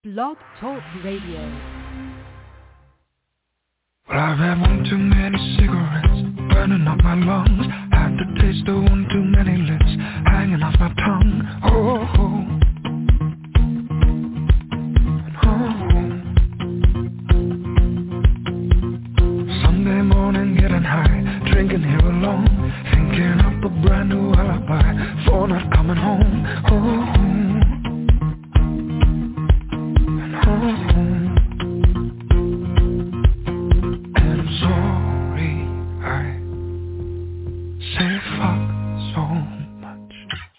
Blog Talk Radio. Well, I've had one too many cigarettes burning up my lungs. Had the taste of one too many lips hanging off my tongue. Oh, oh. Sunday morning getting high, drinking here alone, thinking up a brand new alibi for not coming home. Oh, and home. And I'm sorry I say fuck so much.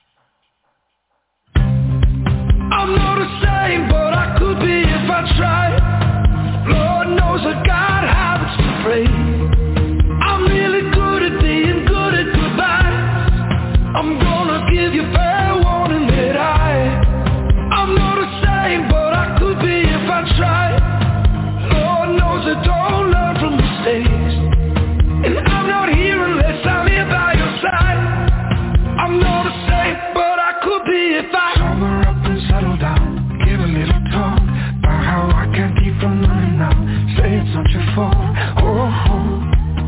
I'm not the same, but I could be if I tried. Lord knows I got habits to break. I'm really good at being good at goodbye. I'm gonna give you fair warning that I'm not the same, but I could be if I tried. Lord knows I don't learn from mistakes, and I'm not here unless I'm here by your side. I'm not the same, but I could be if I sober up and settle down. Give a little talk about how I can't keep from running now. Say it's not your fault. Oh, oh.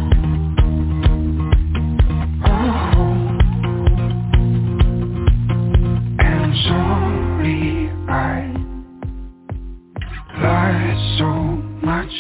Sorry, I lied so much.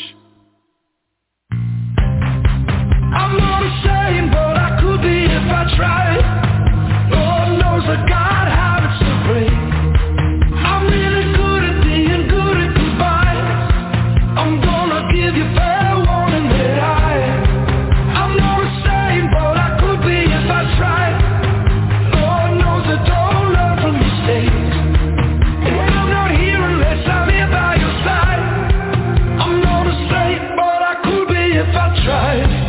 I'm not the same, but I could be if I tried. Lord knows I got habits to break. I'm really good at being good at goodbye. I'm gonna give you fair warning that I'm not the same, but I could be if I tried. Lord knows I don't learn from mistakes, and I'm not here unless I'm here by your side. I'm not the same, but I could be if I tried.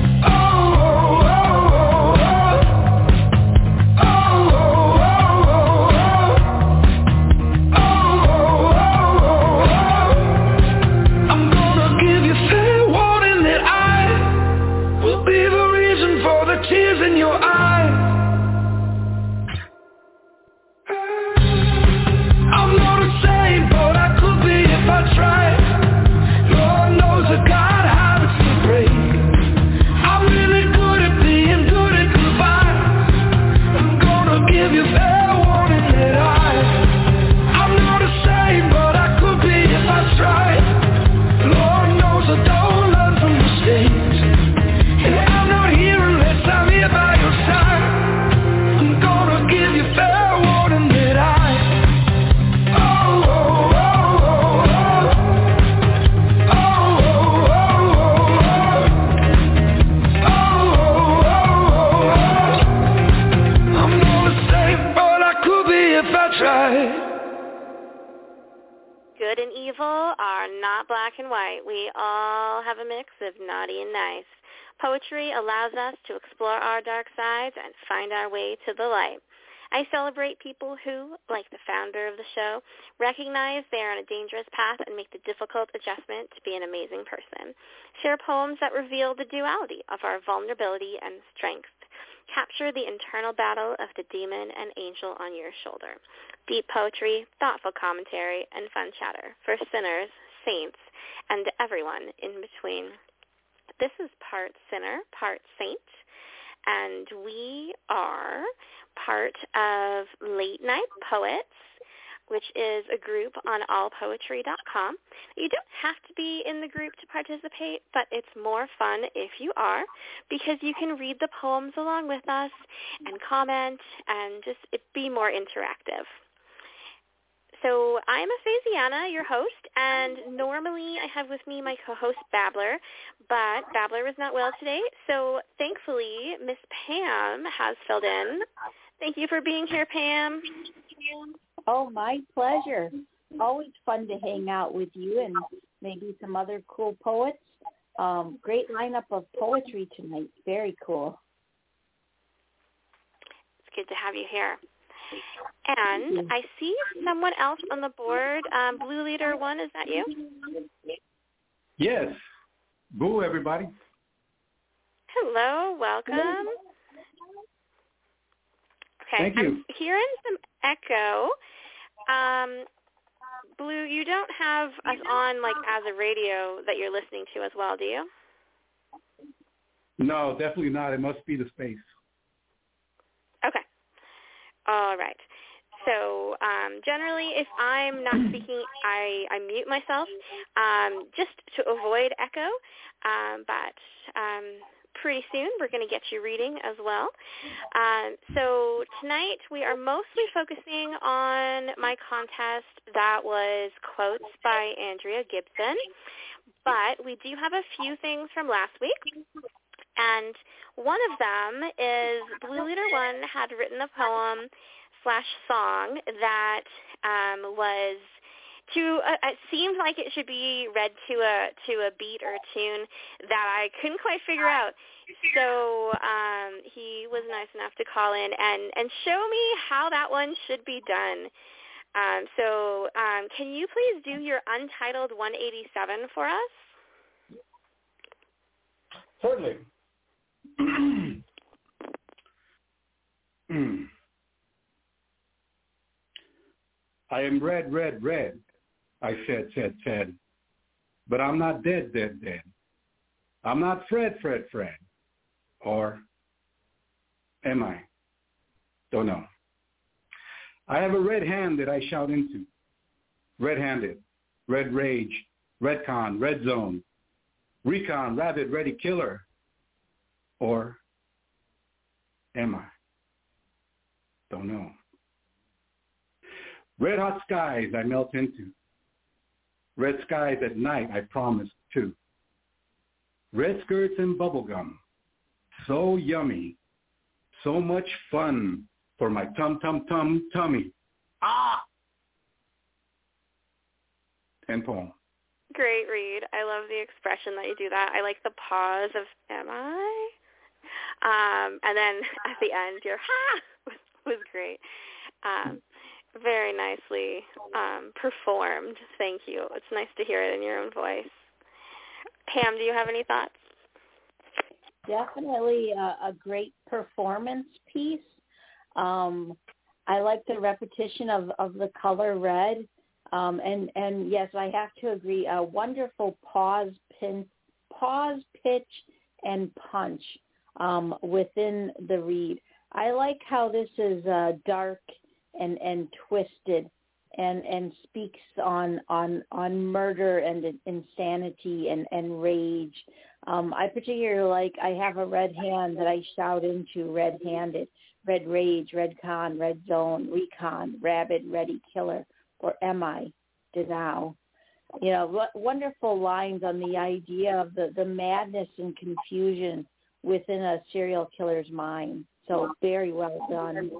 Good and evil are not black and white. We all have a mix of naughty and nice. Poetry allows us to explore our dark sides and find our way to the light. I celebrate people who, like the founder of the show, recognize they are on a dangerous path and make the difficult adjustment to be an amazing person. Share poems that reveal the duality of our vulnerability and strength. Capture the internal battle of the demon and angel on your shoulder. Deep poetry, thoughtful commentary, and fun chatter for sinners, saints, and everyone in between. This is part sinner, part saint, and we are part of Late Night Poets, which is a group on allpoetry.com. You don't have to be in the group to participate, but it's more fun if you are, because you can read the poems along with us and comment and just be more interactive. So I'm Aphasiana, your host, and normally I have with me my co-host Babbler, but Babbler was not well today, so thankfully Miss Pam has filled in. Thank you for being here, Pam. Oh, my pleasure. Always fun to hang out with you and maybe some other cool poets. Great lineup of poetry tonight. Very cool. It's good to have you here. And I see someone else on the board. Blue Leader 1, is that you? Yes. Boo, everybody. Hello. Welcome. Okay, Thank you. I'm hearing some echo. Blue, you don't have us on like as a radio that you're listening to as well, do you? No, definitely not. It must be the space. Okay. All right. So generally, if I'm not speaking, I mute myself just to avoid echo. But pretty soon we're going to get you reading as well. So tonight we are mostly focusing on my contest that was quotes by Andrea Gibson. But we do have a few things from last week. And one of them is Blue Leader 1 had written a poem/song that was it seemed like it should be read to a beat or a tune that I couldn't quite figure out. So he was nice enough to call in and show me how that one should be done. So can you please do your Untitled 187 for us? Certainly. I am red, red, red, I said, but I'm not dead, dead, dead. I'm not Fred, Fred, Fred. Or am I? Don't know. I have a red hand that I shout into. Red-handed, red rage, redcon, red zone, recon, rabid, ready killer. Or am I? Don't know. Red hot skies I melt into. Red skies at night I promise too. Red skirts and bubblegum. So yummy. So much fun for my tummy. Ah! End poem. Great read. I love the expression that you do that. I like the pause of am I? And then at the end, your ha was great. Very nicely performed. Thank you. It's nice to hear it in your own voice. Pam, do you have any thoughts? Definitely a great performance piece. I like the repetition of the color red. And yes, I have to agree. A wonderful pause, pitch, and punch within the read. I like how this is dark and twisted, and speaks on murder and insanity and rage. I particularly like I have a red hand that I shout into, red-handed, red rage, red con, red zone, recon, rabid, ready killer. Or am I? Did thou? You know, wonderful lines on the idea of the madness and confusion within a serial killer's mind. So very well done.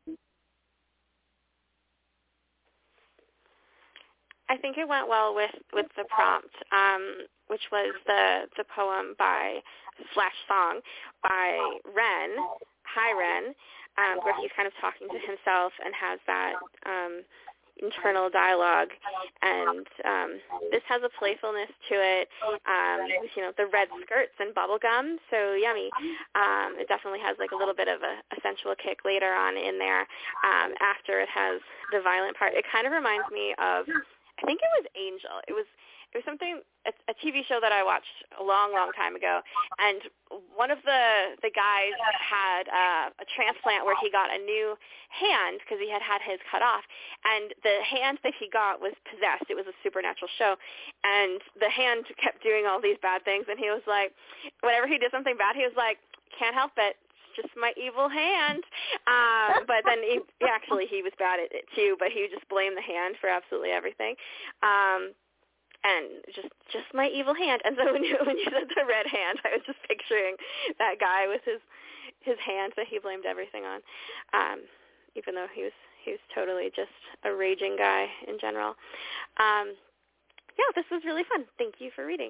I think it went well with the prompt, which was the poem by /song by Ren. Hi, Ren, where he's kind of talking to himself and has that internal dialogue, and this has a playfulness to it, with, you know, the red skirts and bubblegum, so yummy. It definitely has like a little bit of a sensual kick later on in there, after it has the violent part. It kind of reminds me of, I think it was Angel. It was something, a TV show that I watched a long, long time ago, and one of the guys had a transplant where he got a new hand because he had his cut off, and the hand that he got was possessed. It was a supernatural show, and the hand kept doing all these bad things, and he was like, whenever he did something bad, he was like, can't help it. Just my evil hand. But then he was bad at it too, but he would just blame the hand for absolutely everything. And just my evil hand. And so when you said the red hand, I was just picturing that guy with his hand that he blamed everything on, even though he was totally just a raging guy in general. Yeah, this was really fun. Thank you for reading.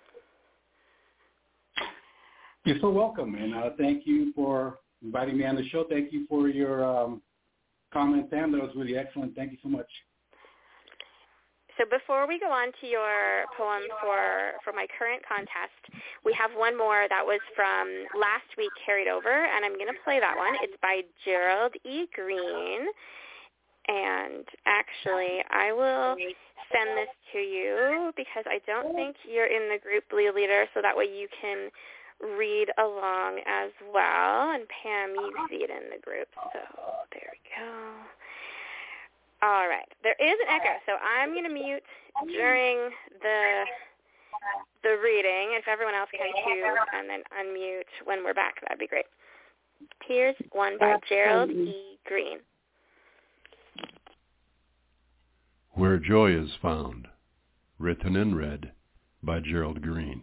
You're so welcome, and thank you for inviting me on the show. Thank you for your comments, Sam. That was really excellent. Thank you so much. So before we go on to your poem for my current contest, we have one more that was from last week carried over, and I'm going to play that one. It's by Gerald E. Green, And actually, I will send this to you because I don't think you're in the group, Leah Leader, so that way you can read along as well. And Pam, you see it in the group, so there we go. All right. There is an echo, so I'm going to mute during the reading. If everyone else can too, and then unmute when we're back, that'd be great. Here's one by Gerald E. Green. Where Joy is Found, written in red by Gerald Green.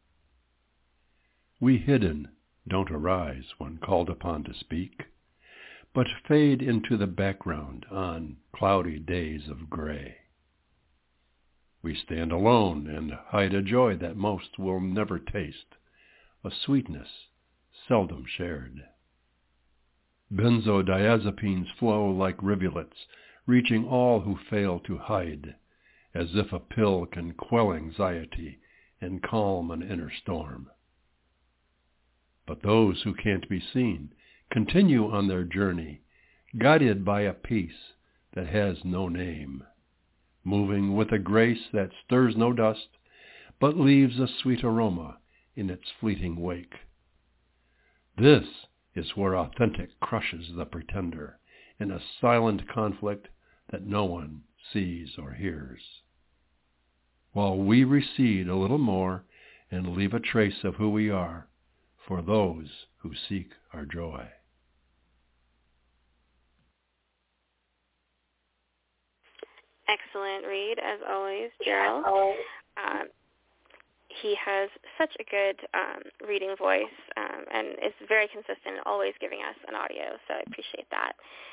We hidden don't arise when called upon to speak, but fade into the background on cloudy days of gray. We stand alone and hide a joy that most will never taste, a sweetness seldom shared. Benzodiazepines flow like rivulets, reaching all who fail to hide, as if a pill can quell anxiety and calm an inner storm. But those who can't be seen continue on their journey, guided by a peace that has no name, moving with a grace that stirs no dust, but leaves a sweet aroma in its fleeting wake. This is where authentic crushes the pretender in a silent conflict that no one sees or hears. While we recede a little more and leave a trace of who we are for those who seek our joy. Excellent read, as always, Gerald. He has such a good reading voice and is very consistent, always giving us an audio, so I appreciate that.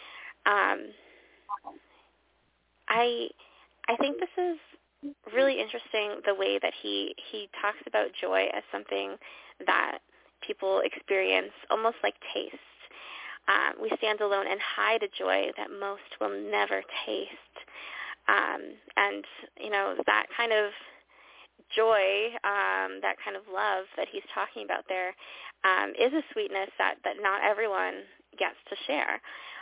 I think this is really interesting, the way that he talks about joy as something that people experience almost like taste. We stand alone and hide a joy that most will never taste. And, you know, that kind of joy, that kind of love that he's talking about there is a sweetness that not everyone gets to share.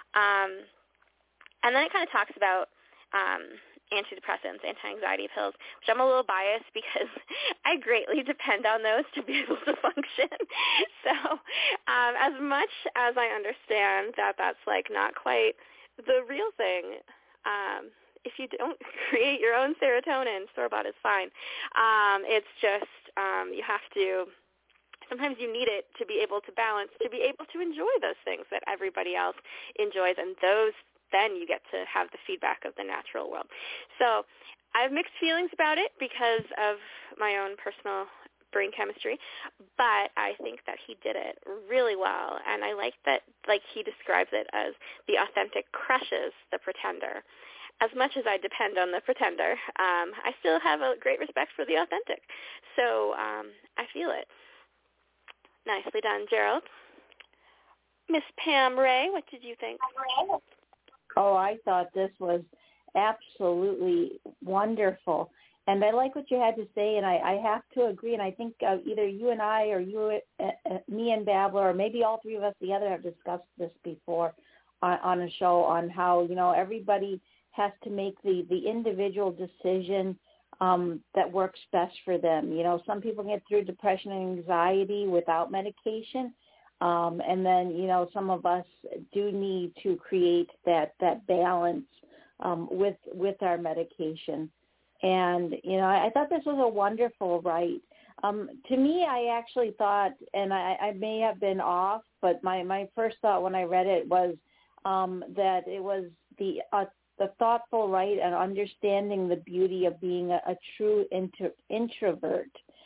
And then it kind of talks about antidepressants, anti-anxiety pills, which I'm a little biased because I greatly depend on those to be able to function. So as much as I understand that that's like not quite the real thing, if you don't create your own serotonin, store-bought is fine. It's just you have to, sometimes you need it to be able to balance, to be able to enjoy those things that everybody else enjoys, and those then you get to have the feedback of the natural world. So I have mixed feelings about it because of my own personal brain chemistry, but I think that he did it really well, and I like that, like he describes it as the authentic crushes the pretender. As much as I depend on the pretender, I still have a great respect for the authentic. So I feel it. Nicely done, Gerald. Miss Pam Ray, what did you think? Oh, I thought this was absolutely wonderful. And I like what you had to say, and I have to agree. And I think either you and I, or you, me and Babbler, or maybe all three of us together have discussed this before on a show on how, you know, everybody has to make the individual decision that works best for them. You know, some people get through depression and anxiety without medication. And then, you know, some of us do need to create that balance with our medication. And, you know, I thought this was a wonderful write. To me, I actually thought, and I may have been off, but my first thought when I read it was that it was the thoughtful write and understanding the beauty of being a true introvert.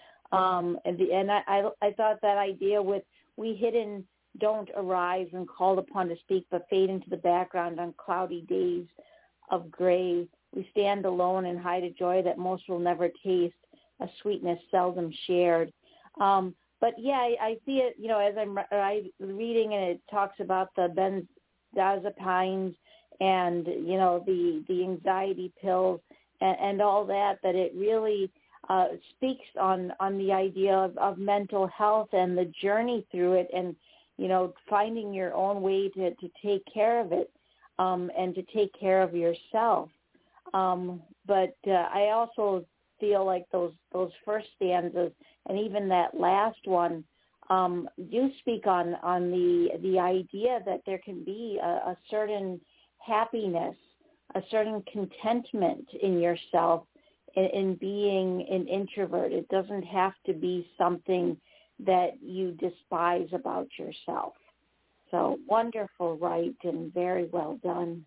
And I thought that idea with we hidden don't arise when called upon to speak, but fade into the background on cloudy days of gray. We stand alone and hide a joy that most will never taste, a sweetness seldom shared. But yeah, I see it, you know, as I'm reading, and it talks about the benzodiazepines and, you know, the anxiety pills and all that it really speaks on the idea of mental health and the journey through it, and, you know, finding your own way to take care of it. and to take care of yourself. But I also feel like those first stanzas and even that last one do speak on the idea that there can be a certain happiness, a certain contentment in yourself in being an introvert. It doesn't have to be something that you despise about yourself. So wonderful, right, and very well done.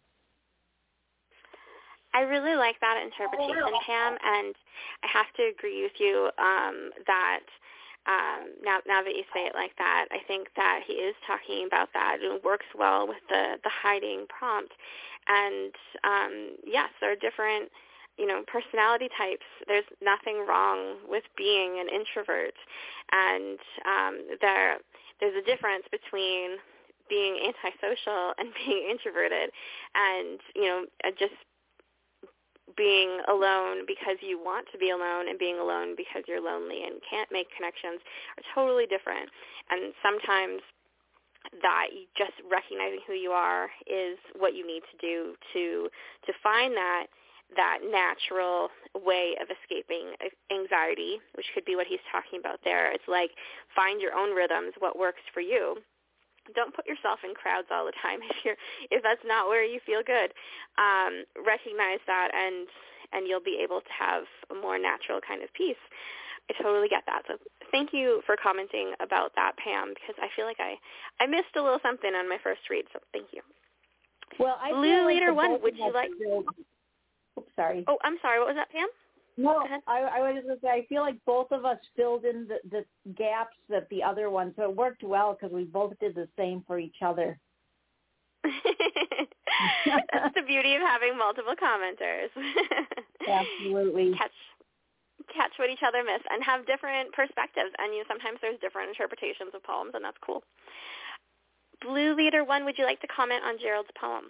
I really like that interpretation, Pam, and I have to agree with you that now that you say it like that, I think that he is talking about that. It works well with the hiding prompt. And yes, there are different, personality types. There's nothing wrong with being an introvert, and there's a difference between being antisocial and being introverted, and just being alone because you want to be alone and being alone because you're lonely and can't make connections are totally different. And sometimes that just recognizing who you are is what you need to do to find that natural way of escaping anxiety, which could be what he's talking about there. It's like find your own rhythms, what works for you. Don't put yourself in crowds all the time if that's not where you feel good. Recognize that, and you'll be able to have a more natural kind of peace. I totally get that. So thank you for commenting about that, Pam, because I feel like I missed a little something on my first read. So thank you. Well, Blue Leader 1, would you like? Oops, sorry. Oh, I'm sorry. What was that, Pam? No, I was going to say, I feel like both of us filled in the gaps that the other one, so it worked well because we both did the same for each other. That's the beauty of having multiple commenters. Absolutely. Catch what each other miss and have different perspectives, and sometimes there's different interpretations of poems, and that's cool. Blue Leader 1, would you like to comment on Gerald's poem?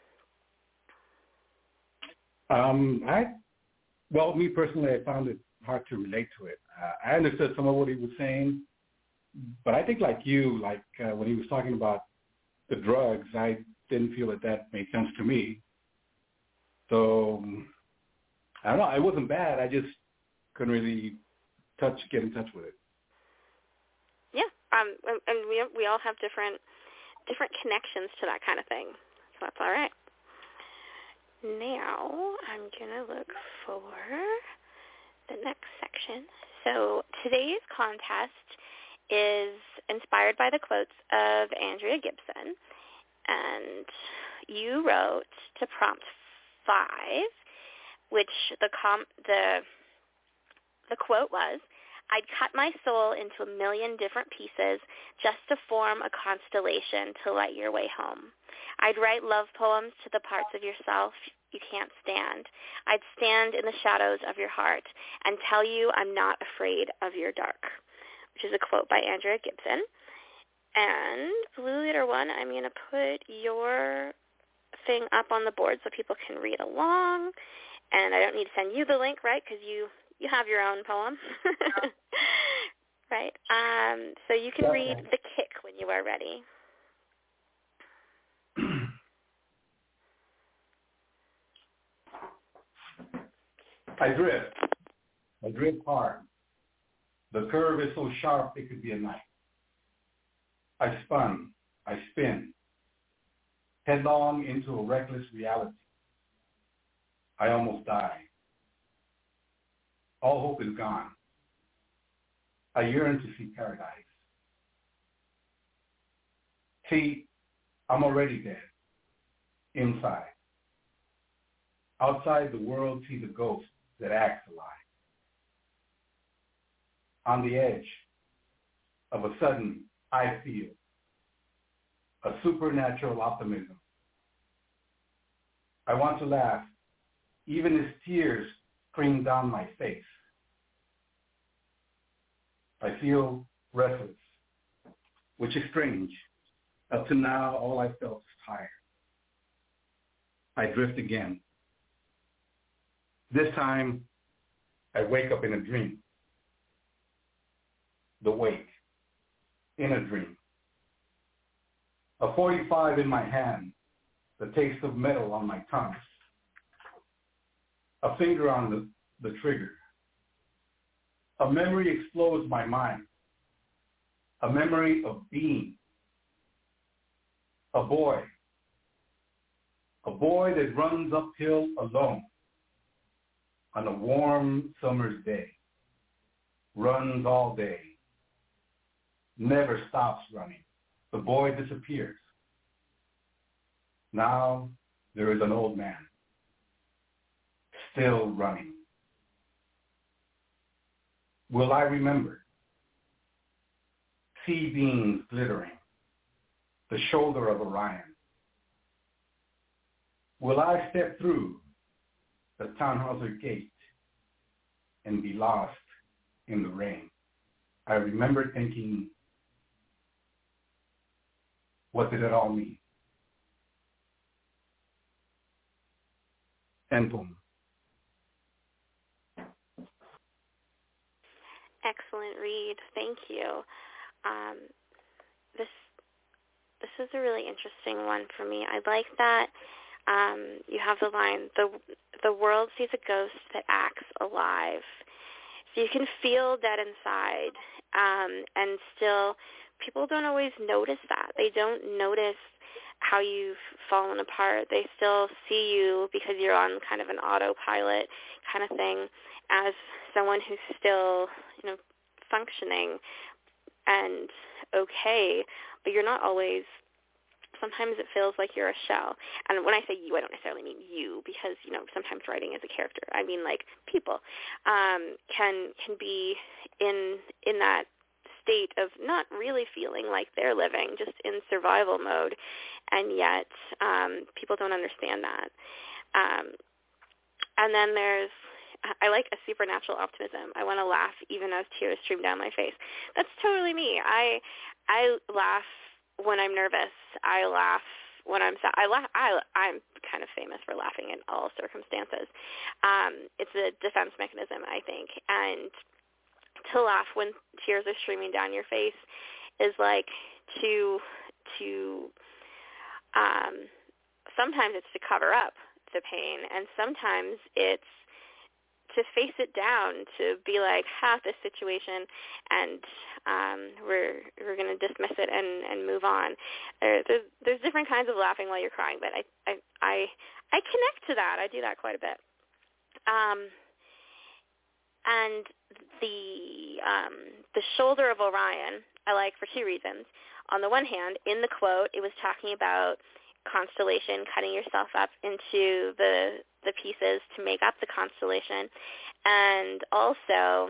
Well, me personally, I found it hard to relate to it. I understood some of what he was saying, but I think like you, when he was talking about the drugs, I didn't feel that made sense to me. So, I don't know. It wasn't bad. I just couldn't really get in touch with it. Yeah, and we all have different connections to that kind of thing, so that's all right. Now I'm going to look for the next section. So today's contest is inspired by the quotes of Andrea Gibson, and you wrote to prompt 5, which the quote was, "I'd cut my soul into 1 million different pieces just to form a constellation to light your way home. I'd write love poems to the parts of yourself you can't stand. I'd stand in the shadows of your heart and tell you I'm not afraid of your dark," which is a quote by Andrea Gibson. And Blue Leader 1, I'm going to put your thing up on the board so people can read along. And I don't need to send you the link, right, because you have your own poem. Right? So you can read The Kick when you are ready. I drift hard. The curve is so sharp it could be a knife. I spin, headlong into a reckless reality. I almost die. All hope is gone. I yearn to see paradise. See, I'm already dead, inside. Outside, the world sees a ghost that acts alive. On the edge, of a sudden, I feel a supernatural optimism. I want to laugh, even as tears stream down my face. I feel restless, which is strange. Up to now, all I felt was tired. I drift again. This time, I wake up in a dream. The wake, in a dream. A 45 in my hand, the taste of metal on my tongue, a finger on the trigger. A memory explodes my mind, a memory of being, a boy that runs uphill alone on a warm summer's day, runs all day, never stops running. The boy disappears. Now there is an old man, still running. Will I remember? Sea beams glittering, the shoulder of Orion. Will I step through the Tannhauser Gate and be lost in the rain? I remember thinking, what did it all mean? End poem. Excellent read. Thank you. This is a really interesting one for me. I like that you have the line, the world sees a ghost that acts alive. So you can feel dead inside, and still people don't always notice that. They don't notice how you've fallen apart. They still see you because you're on kind of an autopilot kind of thing as someone who's still, functioning and okay, but you're not always. Sometimes it feels like you're a shell. And when I say you, I don't necessarily mean you because, sometimes writing is a character. I mean, like, people can be in that state of not really feeling like they're living, just in survival mode, and yet people don't understand that. And then I like a supernatural optimism. I want to laugh even as tears stream down my face. That's totally me. I laugh when I'm nervous. I laugh when I'm sad. I'm kind of famous for laughing in all circumstances. It's a defense mechanism, I think. And to laugh when tears are streaming down your face is like to sometimes it's to cover up the pain, and sometimes it's to face it down, to be like, this situation, and we're going to dismiss it and move on. There's different kinds of laughing while you're crying, but I connect to that. I do that quite a bit. And the shoulder of Orion I like for two reasons. On the one hand, in the quote, it was talking about constellation, cutting yourself up into the pieces to make up the constellation, and also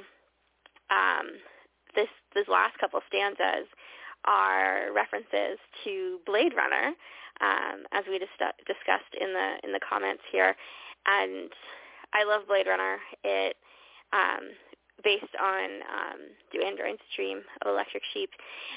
this last couple stanzas are references to Blade Runner, as we discussed in the comments here, and I love Blade Runner. It based on Do Androids Dream of Electric Sheep,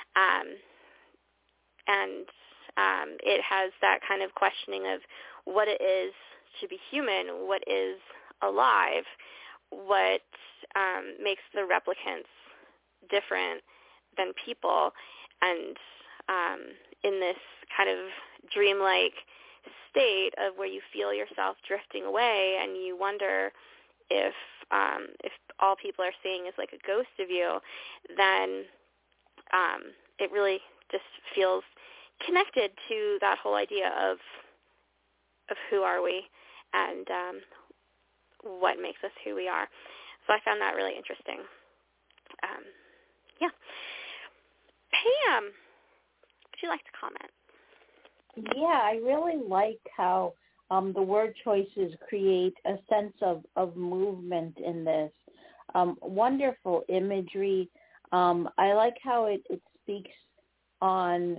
and it has that kind of questioning of what it is to be human, what is alive, what makes the replicants different than people, and in this kind of dreamlike state of where you feel yourself drifting away and you wonder if all people are seeing is like a ghost of you, then it really just feels connected to that whole idea of who are we and what makes us who we are. So I found that really interesting. Yeah. Pam, would you like to comment? Yeah, I really like how the word choices create a sense of movement in this. Wonderful imagery. I like how it speaks on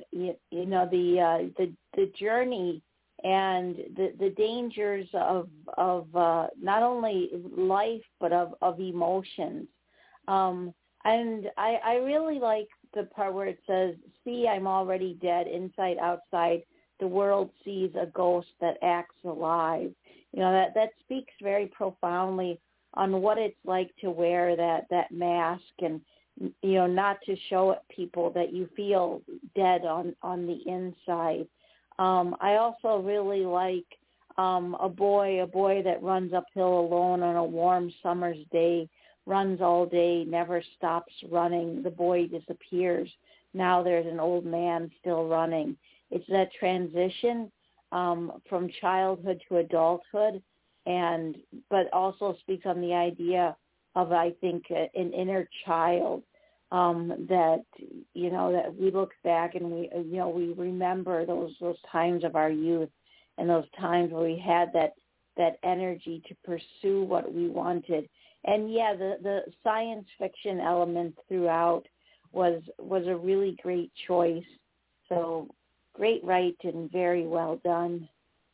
the journey and the dangers of not only life but of emotions. And I really like the part where it says, "See, I'm already dead, inside, outside. The world sees a ghost that acts alive." That speaks very profoundly on what it's like to wear that mask and, not to show people that you feel dead on the inside. I also really like a boy that runs uphill alone on a warm summer's day, runs all day, never stops running. The boy disappears. Now there's an old man still running. It's that transition from childhood to adulthood, but also speaks on the idea of, I think, an inner child that we look back and we remember those times of our youth and those times where we had that energy to pursue what we wanted. And yeah, the science fiction element throughout was a really great choice. So great write and very well done.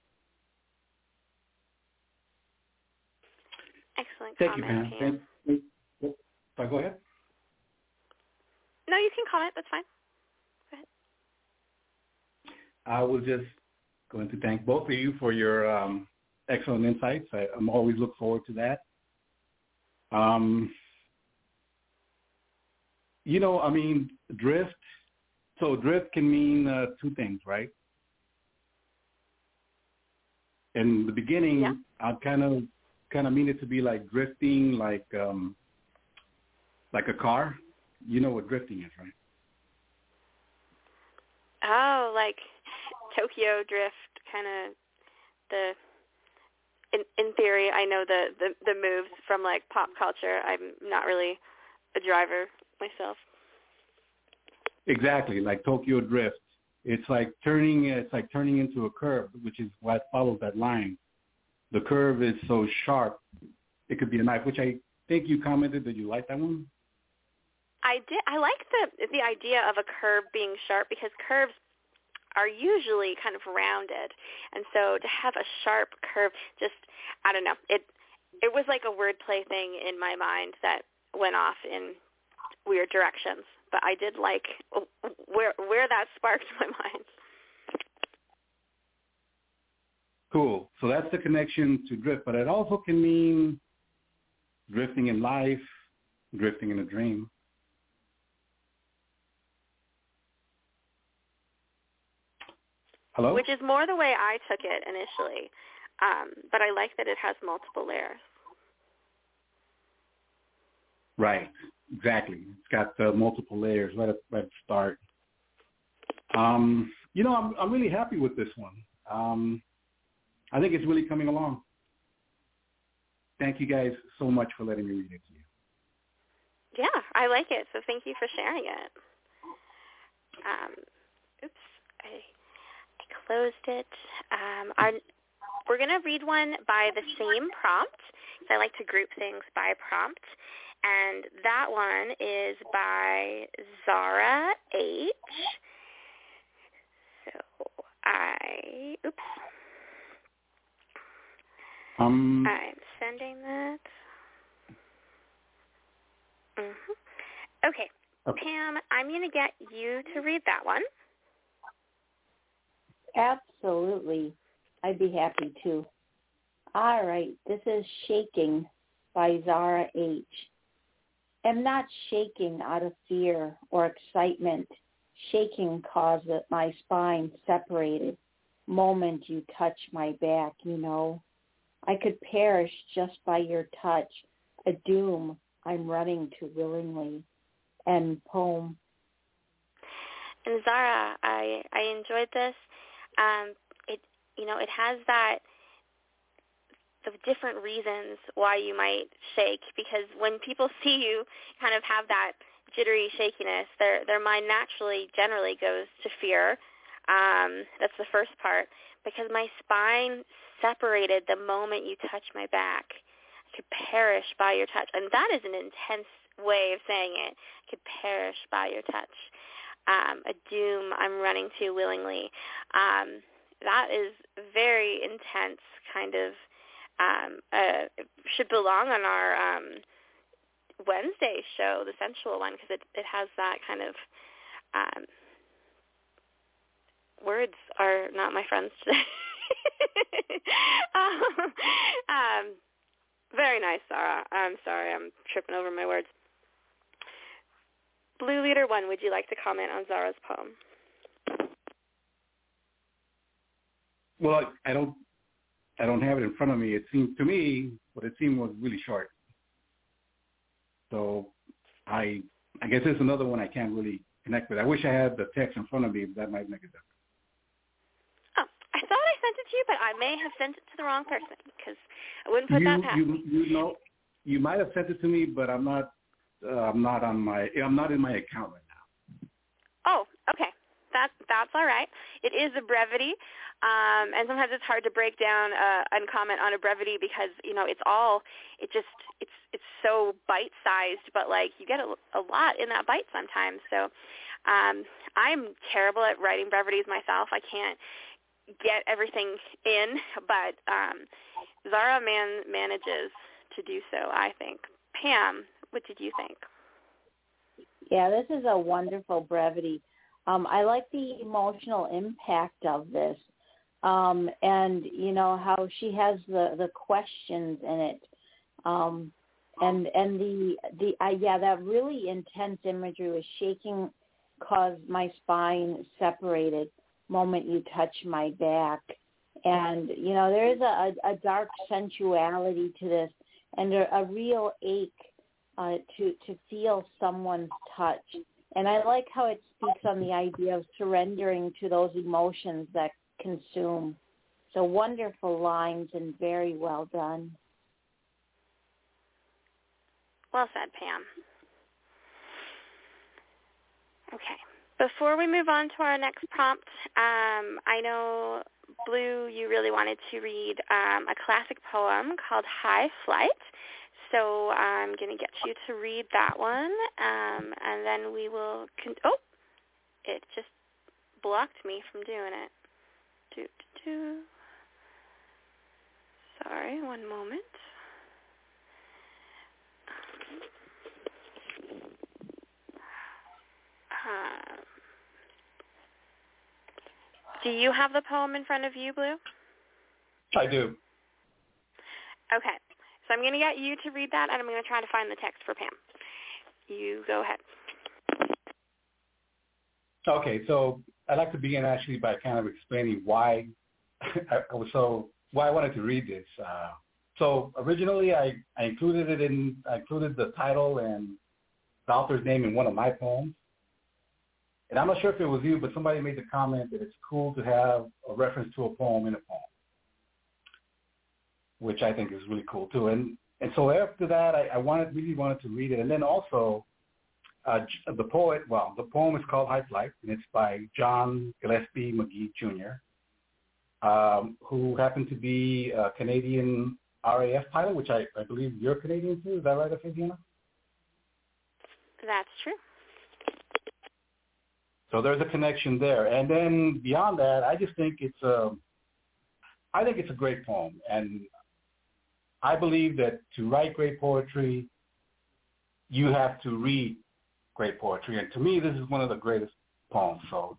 Excellent Thank you, comment, Pam. Pam. Sorry, go ahead. No, you can comment. That's fine. Go ahead. I was just going to thank both of you for your excellent insights. I'm always look forward to that. Drift. So drift can mean two things, right? In the beginning, yeah. I kind of mean it to be like drifting, like a car. You know what drifting is, right? Oh, like Tokyo Drift, kind of in theory, I know the moves from like pop culture. I'm not really a driver myself. Exactly, like Tokyo Drift. It's like turning into a curve, which is what follows that line. The curve is so sharp, it could be a knife, which I think you commented that you like that one. I did. I like the idea of a curve being sharp because curves are usually kind of rounded, and so to have a sharp curve, just I don't know. It was like a wordplay thing in my mind that went off in weird directions. But I did like where that sparked my mind. Cool. So that's the connection to drift, but it also can mean drifting in life, drifting in a dream. Hello? Which is more the way I took it initially, but I like that it has multiple layers. Right. Exactly. It's got multiple layers right at the start. I'm really happy with this one. I think it's really coming along. Thank you guys so much for letting me read it to you. Yeah, I like it, so thank you for sharing it. I closed it. We're going to read one by the same prompt. So I like to group things by prompt. And that one is by Zara H. So I'm sending that. Mm-hmm. Okay. Pam, I'm going to get you to read that one. Absolutely. I'd be happy to. All right. This is Shaking by Zara H. Am not shaking out of fear or excitement. Shaking caused my spine separated. Moment you touch my back, I could perish just by your touch. A doom I'm running to willingly. End poem. And Zara, I enjoyed this. It has the different reasons why you might shake, because when people see you kind of have that jittery shakiness, their mind naturally generally goes to fear. That's the first part. Because my spine separated the moment you touched my back. I could perish by your touch. And that is an intense way of saying it. I could perish by your touch. A doom I'm running to willingly. That is very intense, kind of should belong on our Wednesday show, the sensual one, because it has that kind of words are not my friends today. Very nice, Sarah. I'm sorry, I'm tripping over my words. Blue Leader 1, would you like to comment on Zara's poem? Well, I don't have it in front of me. It seemed to me what it seemed was really short. So I guess it's another one I can't really connect with. I wish I had the text in front of me. That might make a difference. Oh, I thought I sent it to you, but I may have sent it to the wrong person because I wouldn't put that past me. You know, you might have sent it to me, but I'm not in my account right now. Oh, okay. That's all right. It is a brevity, and sometimes it's hard to break down and comment on a brevity because it's so bite-sized, but like you get a lot in that bite sometimes. So I'm terrible at writing brevities myself. I can't get everything in, but Zara manages to do so, I think. Pam, what did you think? Yeah, this is a wonderful brevity. I like the emotional impact of this, and how she has the questions in it, and that really intense imagery with shaking caused my spine separated moment you touch my back, and there is a dark sensuality to this, and a real ache to feel someone's touch. And I like how it speaks on the idea of surrendering to those emotions that consume. So wonderful lines and very well done. Well said, Pam. Okay. Before we move on to our next prompt, I know, Blue, you really wanted to read a classic poem called High Flight. So I'm going to get you to read that one, and then we will it just blocked me from doing it. Sorry, one moment. Do you have the poem in front of you, Blue? I do. Okay. So I'm going to get you to read that, and I'm going to try to find the text for Pam. You go ahead. Okay, so I'd like to begin actually by kind of explaining why I wanted to read this. So originally I included the title and the author's name in one of my poems. And I'm not sure if it was you, but somebody made the comment that it's cool to have a reference to a poem in a poem, which I think is really cool too. And so after that, I really wanted to read it. And then also the poem is called High Flight, and it's by John Gillespie McGee Jr., who happened to be a Canadian RAF pilot, which I believe you're Canadian too. Is that right, Ephesiana? That's true. So there's a connection there. And then beyond that, I just think it's a great poem. And I believe that to write great poetry, you have to read great poetry. And to me, this is one of the greatest poems. So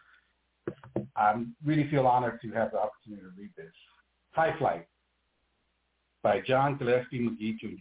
I really feel honored to have the opportunity to read this. High Flight by John Gillespie McGee Jr.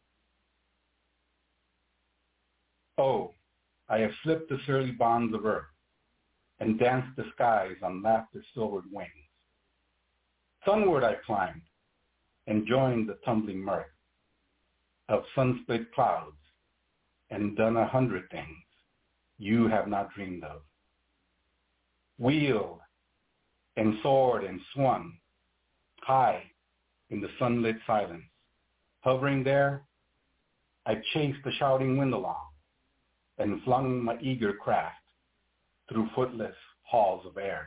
Oh, I have slipped the surly bonds of earth and danced the skies on laughter's silvered wings. Sunward I climbed and joined the tumbling mirth of sun-split clouds and done 100 things you have not dreamed of. Wheeled and soared and swung high in the sunlit silence. Hovering there, I chased the shouting wind along and flung my eager craft through footless halls of air.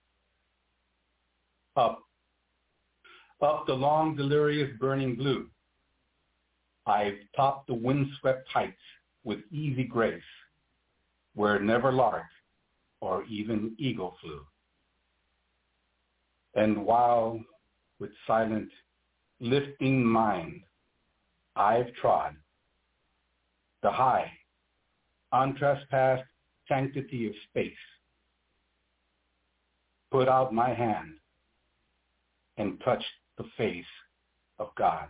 Up the long, delirious, burning blue, I've topped the windswept heights with easy grace, where never lark or even eagle flew. And while with silent, lifting mind, I've trod the high, untrespassed sanctity of space, put out my hand and touched the face of God.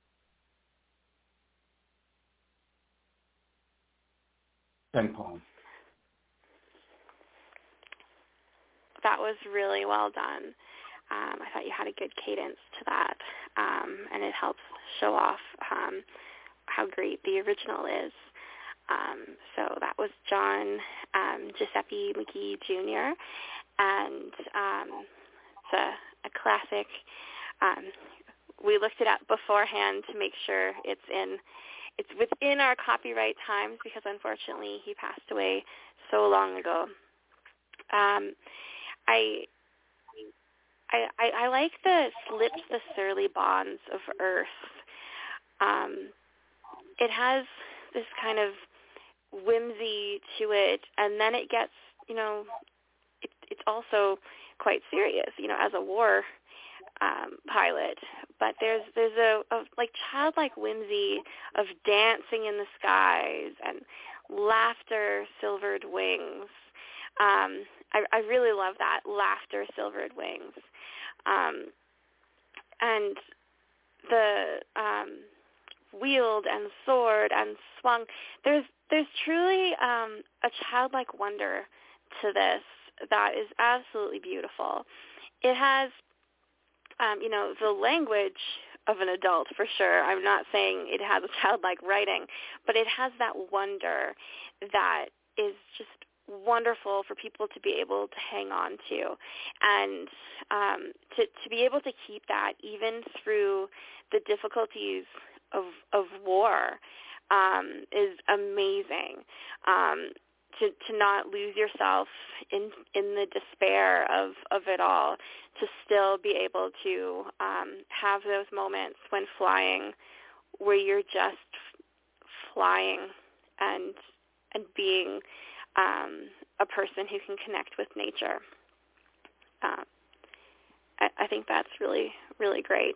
End poem. That was really well done. I thought you had a good cadence to that, and it helps show off how great the original is. So that was John Giuseppe McGee Jr., and it's a classic. We looked it up beforehand to make sure it's within our copyright times, because unfortunately he passed away so long ago. I like the slips the surly bonds of earth. It has this kind of whimsy to it, and then it gets, it's also quite serious, as a war pilot. But there's a like childlike whimsy of dancing in the skies and laughter, silvered wings. I really love that, laughter, silvered wings. And the wield and sword and swung. There's truly a childlike wonder to this that is absolutely beautiful. It has, the language of an adult for sure. I'm not saying it has a childlike writing, but it has that wonder that is just wonderful for people to be able to hang on to, and to be able to keep that even through the difficulties of war is amazing. To not lose yourself in the despair of it all, to still be able to have those moments when flying where you're just flying and being a person who can connect with nature. I think that's really, really great.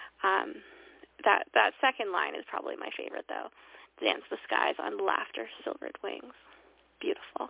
That second line is probably my favorite, though. Dance the skies on laughter, silvered wings. Beautiful.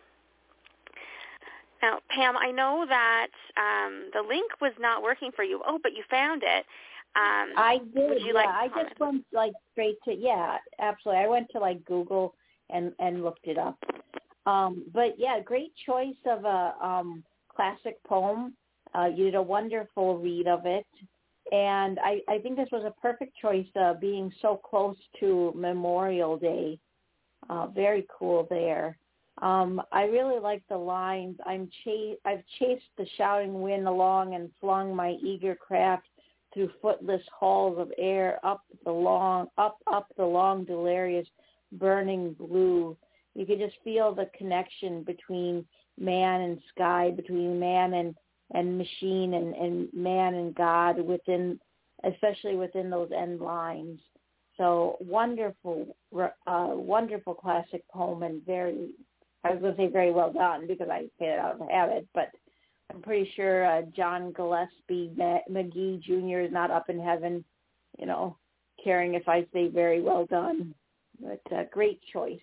Now, Pam, I know that the link was not working for you. Oh, but you found it. I did. Would you like to I comment? just went straight to absolutely. I went to Google and looked it up. But yeah, great choice of a classic poem. You did a wonderful read of it. And I think this was a perfect choice, being so close to Memorial Day. Very cool there. I really like the lines. I've chased the shouting wind along and flung my eager craft through footless halls of air, up the long, delirious, burning blue. You could just feel the connection between man and sky, between man and machine, and man and God especially within those end lines. So wonderful classic poem, and I was going to say very well done because I say it out of habit, but I'm pretty sure John Gillespie McGee Jr. is not up in heaven, caring if I say very well done. But great choice.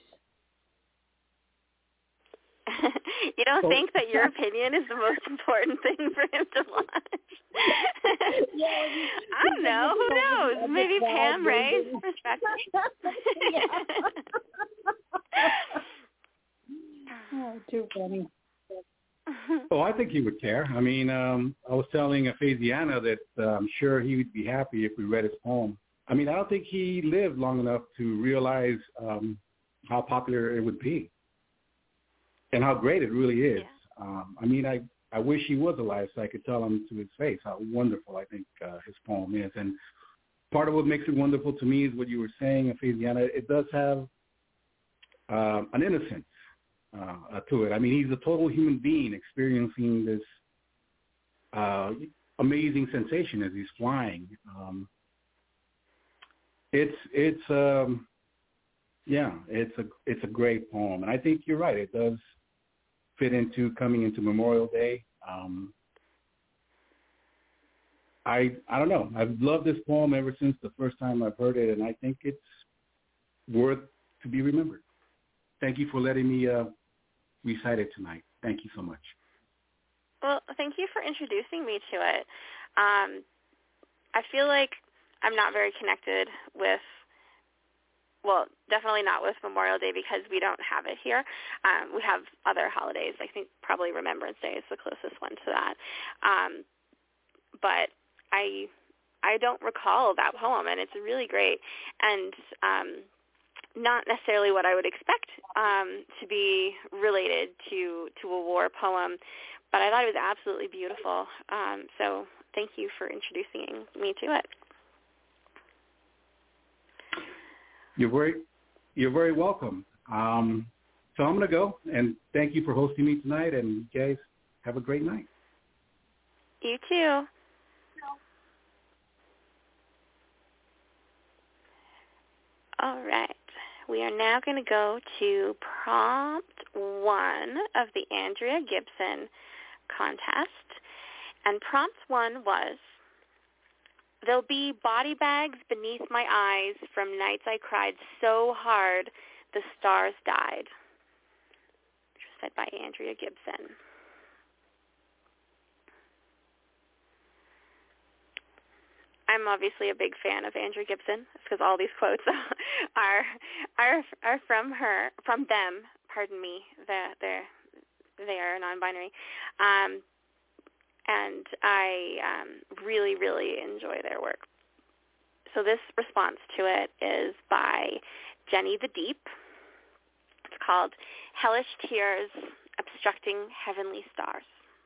You don't think that your opinion is the most important thing for him to watch? I don't know. Who knows? Maybe Pam Ray. Respect. Oh, too funny. Oh, I think he would care. I mean, I was telling Faziana that I'm sure he would be happy if we read his poem. I mean, I don't think he lived long enough to realize how popular it would be and how great it really is. Yeah. I mean, I wish he was alive so I could tell him to his face how wonderful I think his poem is. And part of what makes it wonderful to me is what you were saying, Faziana. It does have an innocence to it. I mean, he's a total human being experiencing this amazing sensation as he's flying. It's a great poem, and I think you're right. It does fit into coming into Memorial Day. I don't know. I've loved this poem ever since the first time I've heard it, and I think it's worth to be remembered. Thank you for letting me recite it tonight. Thank you so much. Well, thank you for introducing me to it. I feel like I'm not very connected with, well, definitely not with Memorial Day because we don't have it here. We have other holidays. I think probably Remembrance Day is the closest one to that. but I don't recall that poem, and it's really great, and not necessarily what I would expect to be related to a war poem, but I thought it was absolutely beautiful. So thank you for introducing me to it. You're very welcome. So I'm going to go, and thank you for hosting me tonight, and guys, have a great night. You too. All right. We are now going to go to prompt 1 of the Andrea Gibson contest. And prompt 1 was, there'll be body bags beneath my eyes from nights I cried so hard the stars died. Said by Andrea Gibson. I'm obviously a big fan of Andrea Gibson. It's because all these quotes are from them. Pardon me. They are non-binary, and I really, really enjoy their work. So this response to it is by Jenny the Deep. It's called Hellish Tears Obstructing Heavenly Stars.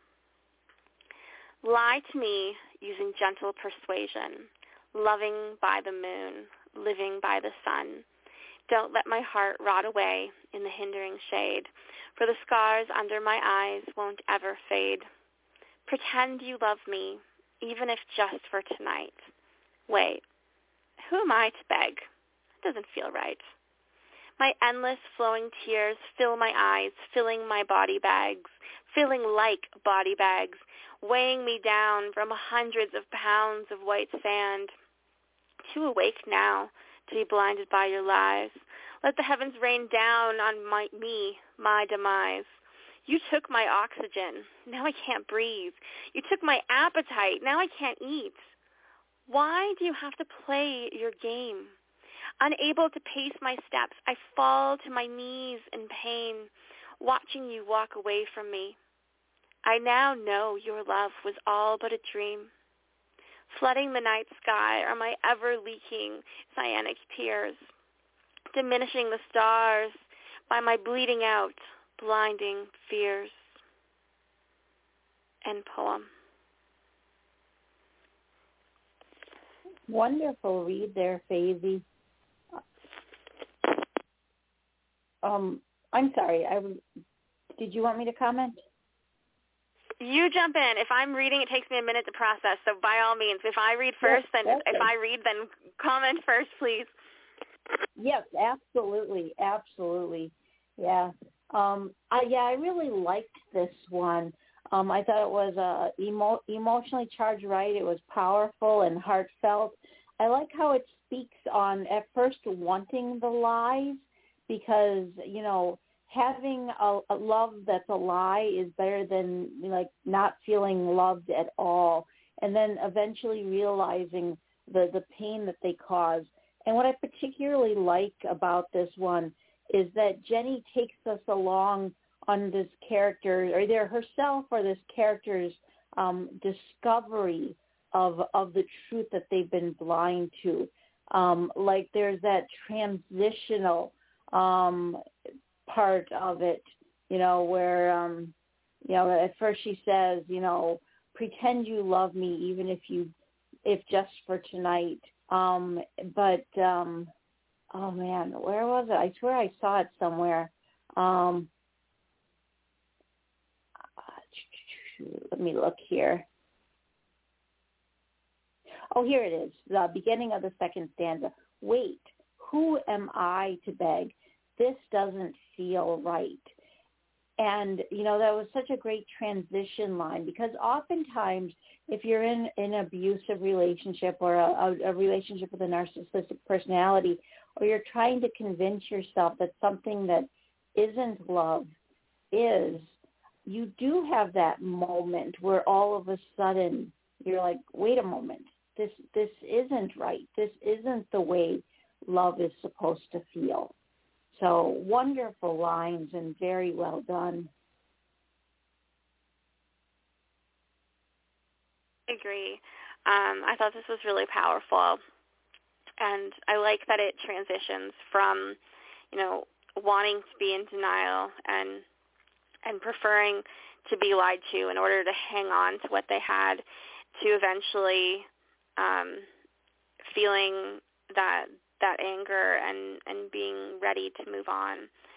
Lie to me using gentle persuasion, loving by the moon, living by the sun. Don't let my heart rot away in the hindering shade, for the scars under my eyes won't ever fade. Pretend you love me, even if just for tonight. Wait, who am I to beg? It doesn't feel right. My endless flowing tears fill my eyes, filling my body bags, feeling like body bags, weighing me down from hundreds of pounds of white sand. Too awake now to be blinded by your lies. Let the heavens rain down on me, my demise. You took my oxygen. Now I can't breathe. You took my appetite. Now I can't eat. Why do you have to play your game? Unable to pace my steps, I fall to my knees in pain, watching you walk away from me. I now know your love was all but a dream. Flooding the night sky are my ever-leaking cyanic tears, diminishing the stars by my bleeding out, blinding fears. End poem. Wonderful read there, Faisy. I'm sorry. Did you want me to comment? You jump in. If I'm reading, it takes me a minute to process. So by all means, if I read first, then okay. if I read, then comment first, please. Yes, absolutely, absolutely. Yeah. I really liked this one. I thought it was emotionally charged right. It was powerful and heartfelt. I like how it speaks on, at first, wanting the lies, because, having a love that's a lie is better than, not feeling loved at all, and then eventually realizing the pain that they cause. And what I particularly like about this one is that Jenny takes us along on this character, or either herself or this character's discovery of the truth that they've been blind to. Like there's that transitional part of it, where, at first she says, pretend you love me even if just for tonight. But oh man, where was it? I swear I saw it somewhere. Let me look here. Oh, here it is, the beginning of the second stanza. Wait, who am I to beg? This doesn't feel right. And, that was such a great transition line, because oftentimes if you're in an abusive relationship or a relationship with a narcissistic personality, or you're trying to convince yourself that something that isn't love is, you do have that moment where all of a sudden you're like, wait a moment, this isn't right. This isn't the way love is supposed to feel. So wonderful lines and very well done. agree. I thought this was really powerful, and I like that it transitions from, wanting to be in denial and preferring to be lied to in order to hang on to what they had, to eventually feeling that anger and being ready to move on.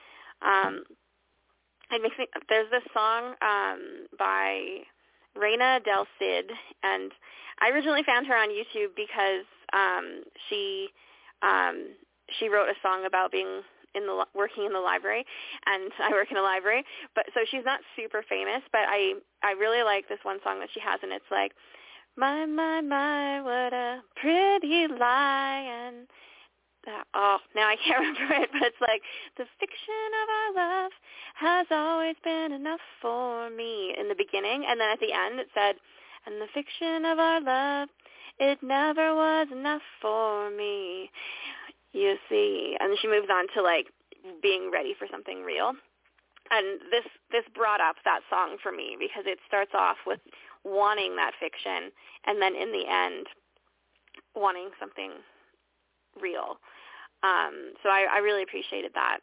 It makes me, there's this song by Reina Del Cid, and I originally found her on YouTube because she wrote a song about being working in the library, and I work in a library. But so she's not super famous, but I really like this one song that she has, and it's like, my, what a pretty lie, and now I can't remember it, but it's like, the fiction of our love has always been enough for me in the beginning, and then at the end it said, and the fiction of our love, it never was enough for me, you see. And she moves on to like being ready for something real. And this brought up that song for me because it starts off with wanting that fiction, and then in the end wanting something real. So I really appreciated that.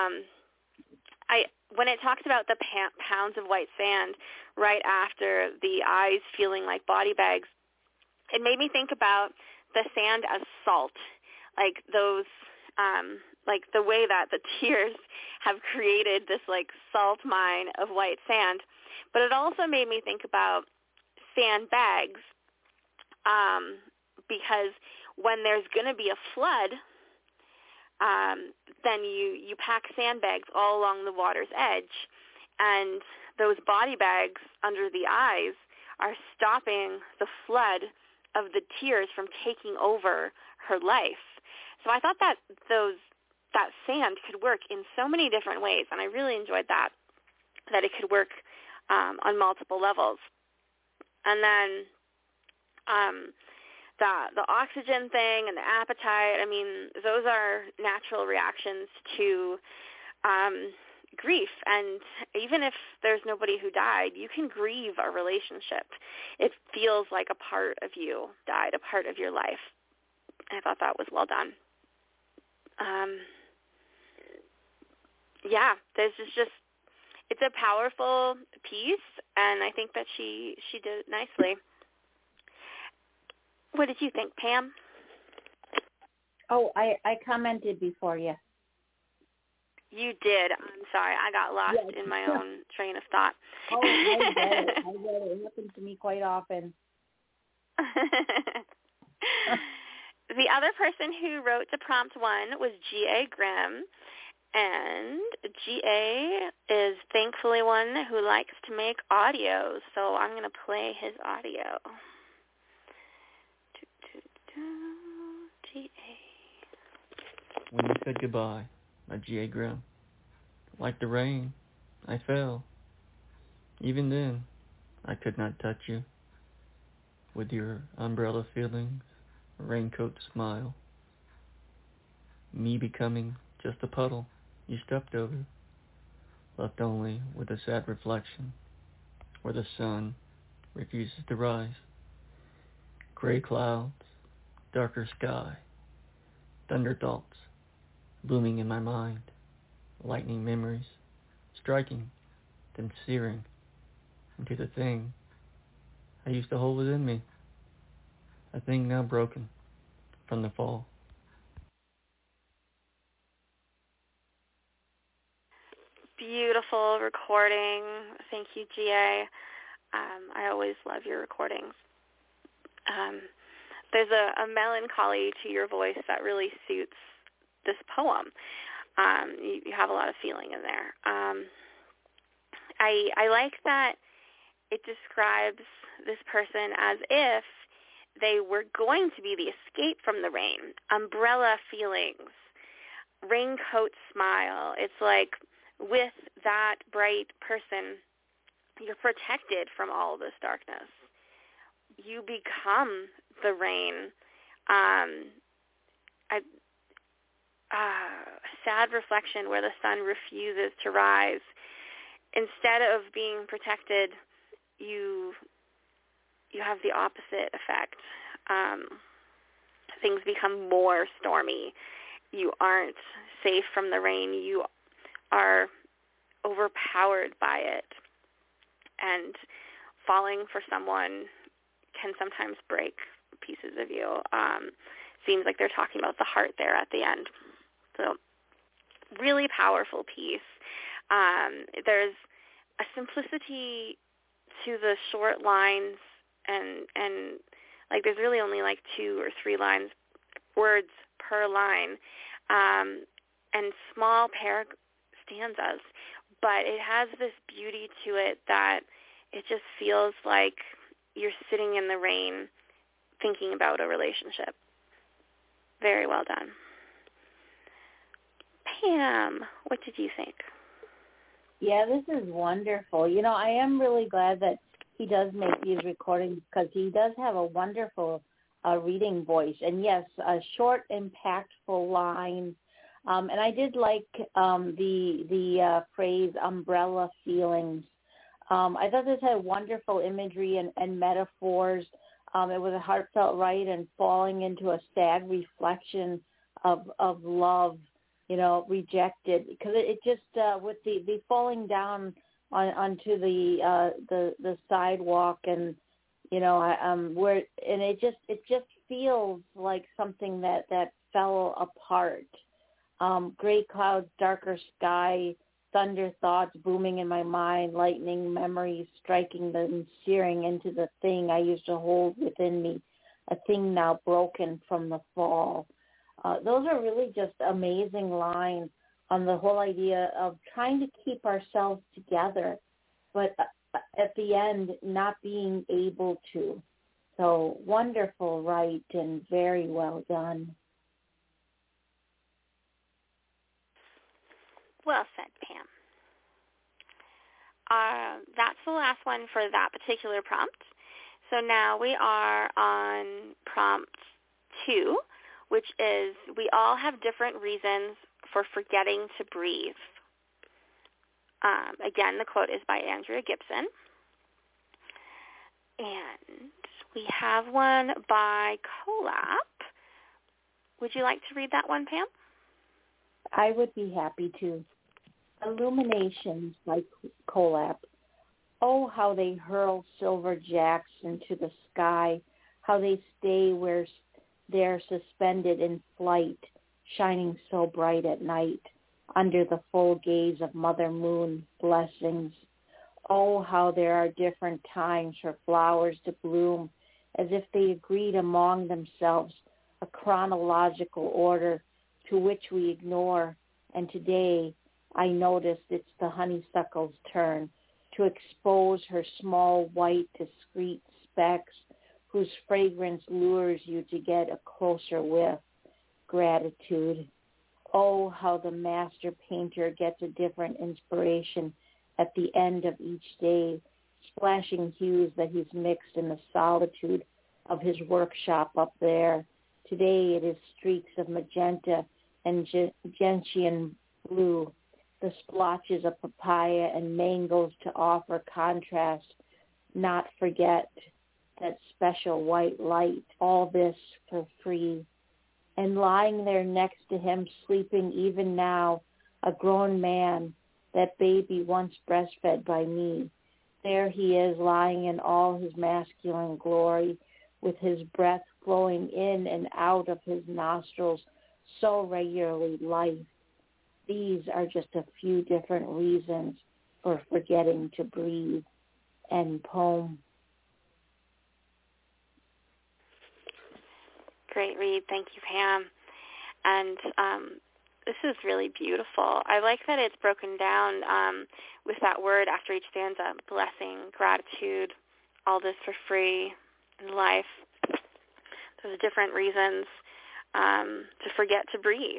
When it talks about the pounds of white sand right after the eyes feeling like body bags, it made me think about the sand as salt, like those, like the way that the tears have created this like salt mine of white sand. But it also made me think about sandbags, because when there's going to be a flood, then you pack sandbags all along the water's edge, and those body bags under the eyes are stopping the flood of the tears from taking over her life. So I thought that that sand could work in so many different ways, and I really enjoyed that it could work on multiple levels. And then the oxygen thing and the appetite, I mean, those are natural reactions to grief. And even if there's nobody who died, you can grieve a relationship. It feels like a part of you died, a part of your life. I thought that was well done. Yeah, there's just it's a powerful piece, and I think that she did it nicely. What did you think, Pam? Oh, I commented before you. You did. I'm sorry. I got lost in my own train of thought. Oh, I get it. It happens to me quite often. The other person who wrote to prompt 1 was G.A. Grimm, and G.A. is thankfully one who likes to make audio, so I'm going to play his audio. When you said goodbye, my G.A. Grimm, like the rain, I fell. Even then, I could not touch you. With your umbrella feelings, raincoat smile, me becoming just a puddle you stepped over, left only with a sad reflection, where the sun refuses to rise. Gray clouds, darker sky, thunder thoughts blooming in my mind, lightning memories, striking, then searing into the thing I used to hold within me, a thing now broken from the fall. Beautiful recording. Thank you, G.A. I always love your recordings. There's a melancholy to your voice that really suits this poem. You have a lot of feeling in there. I like that it describes this person as if they were going to be the escape from the rain. Umbrella feelings, raincoat smile. It's like with that bright person, you're protected from all this darkness. You become the rain. Sad reflection where the sun refuses to rise. Instead of being protected, you you have the opposite effect. Things become more stormy. You aren't safe from the rain. You are overpowered by it. And falling for someone can sometimes break pieces of you. Seems like they're talking about the heart there at the end. So really powerful piece. There's a simplicity to the short lines and like there's really only like 2 or 3 words per line, and small stanzas, but it has this beauty to it that it just feels like you're sitting in the rain thinking about a relationship. Very well done. Pam, what did you think? Yeah, this is wonderful. You know, I am really glad that he does make these recordings because he does have a wonderful reading voice. And yes, a short, impactful line. And I did like the phrase umbrella feelings. I thought this had wonderful imagery and metaphors. It was a heartfelt right and falling into a sad reflection of love, you know, rejected. Because it just with the falling down onto the sidewalk, and you know, where, and it just feels like something that fell apart. Gray clouds, darker sky, thunder thoughts booming in my mind, lightning memories striking them, searing into the thing I used to hold within me, a thing now broken from the fall. Those are really just amazing lines on the whole idea of trying to keep ourselves together, but at the end not being able to. So wonderful, right, and very well done. Well said, Pam. That's the last one for that particular prompt. So now we are on prompt 2, which is we all have different reasons for forgetting to breathe. Again, the quote is by Andrea Gibson. And we have one by Colap. Would you like to read that one, Pam? I would be happy to. Illuminations by Colap. Oh, how they hurl silver jacks into the sky, how they stay where they're suspended in flight, shining so bright at night, under the full gaze of Mother Moon blessings. Oh, how there are different times for flowers to bloom, as if they agreed among themselves, a chronological order to which we ignore. And today I noticed it's the honeysuckle's turn to expose her small, white, discreet specks, whose fragrance lures you to get a closer whiff. Gratitude. Oh, how the master painter gets a different inspiration at the end of each day, splashing hues that he's mixed in the solitude of his workshop up there. Today it is streaks of magenta and gentian blue, the splotches of papaya and mangoes to offer contrast, not forget that special white light, all this for free. And lying there next to him, sleeping even now, a grown man, that baby once breastfed by me. There he is lying in all his masculine glory, with his breath flowing in and out of his nostrils so regularly life. These are just a few different reasons for forgetting to breathe. End poem. Great read. Thank you, Pam. And this is really beautiful. I like that it's broken down with that word after each stanza: blessing, gratitude, all this for free in life. There's different reasons to forget to breathe.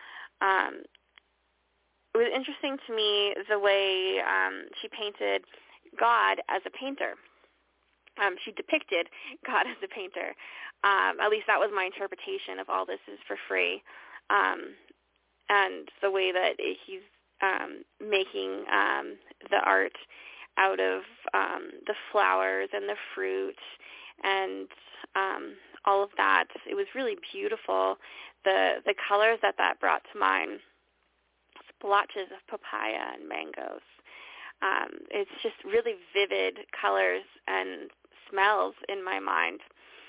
It was interesting to me the way she painted God as a painter. She depicted God as a painter. At least that was my interpretation of all this is for free. And the way that he's making the art out of the flowers and the fruit and all of that. It was really beautiful. The colors that brought to mind, splotches of papaya and mangoes. It's just really vivid colors and smells in my mind.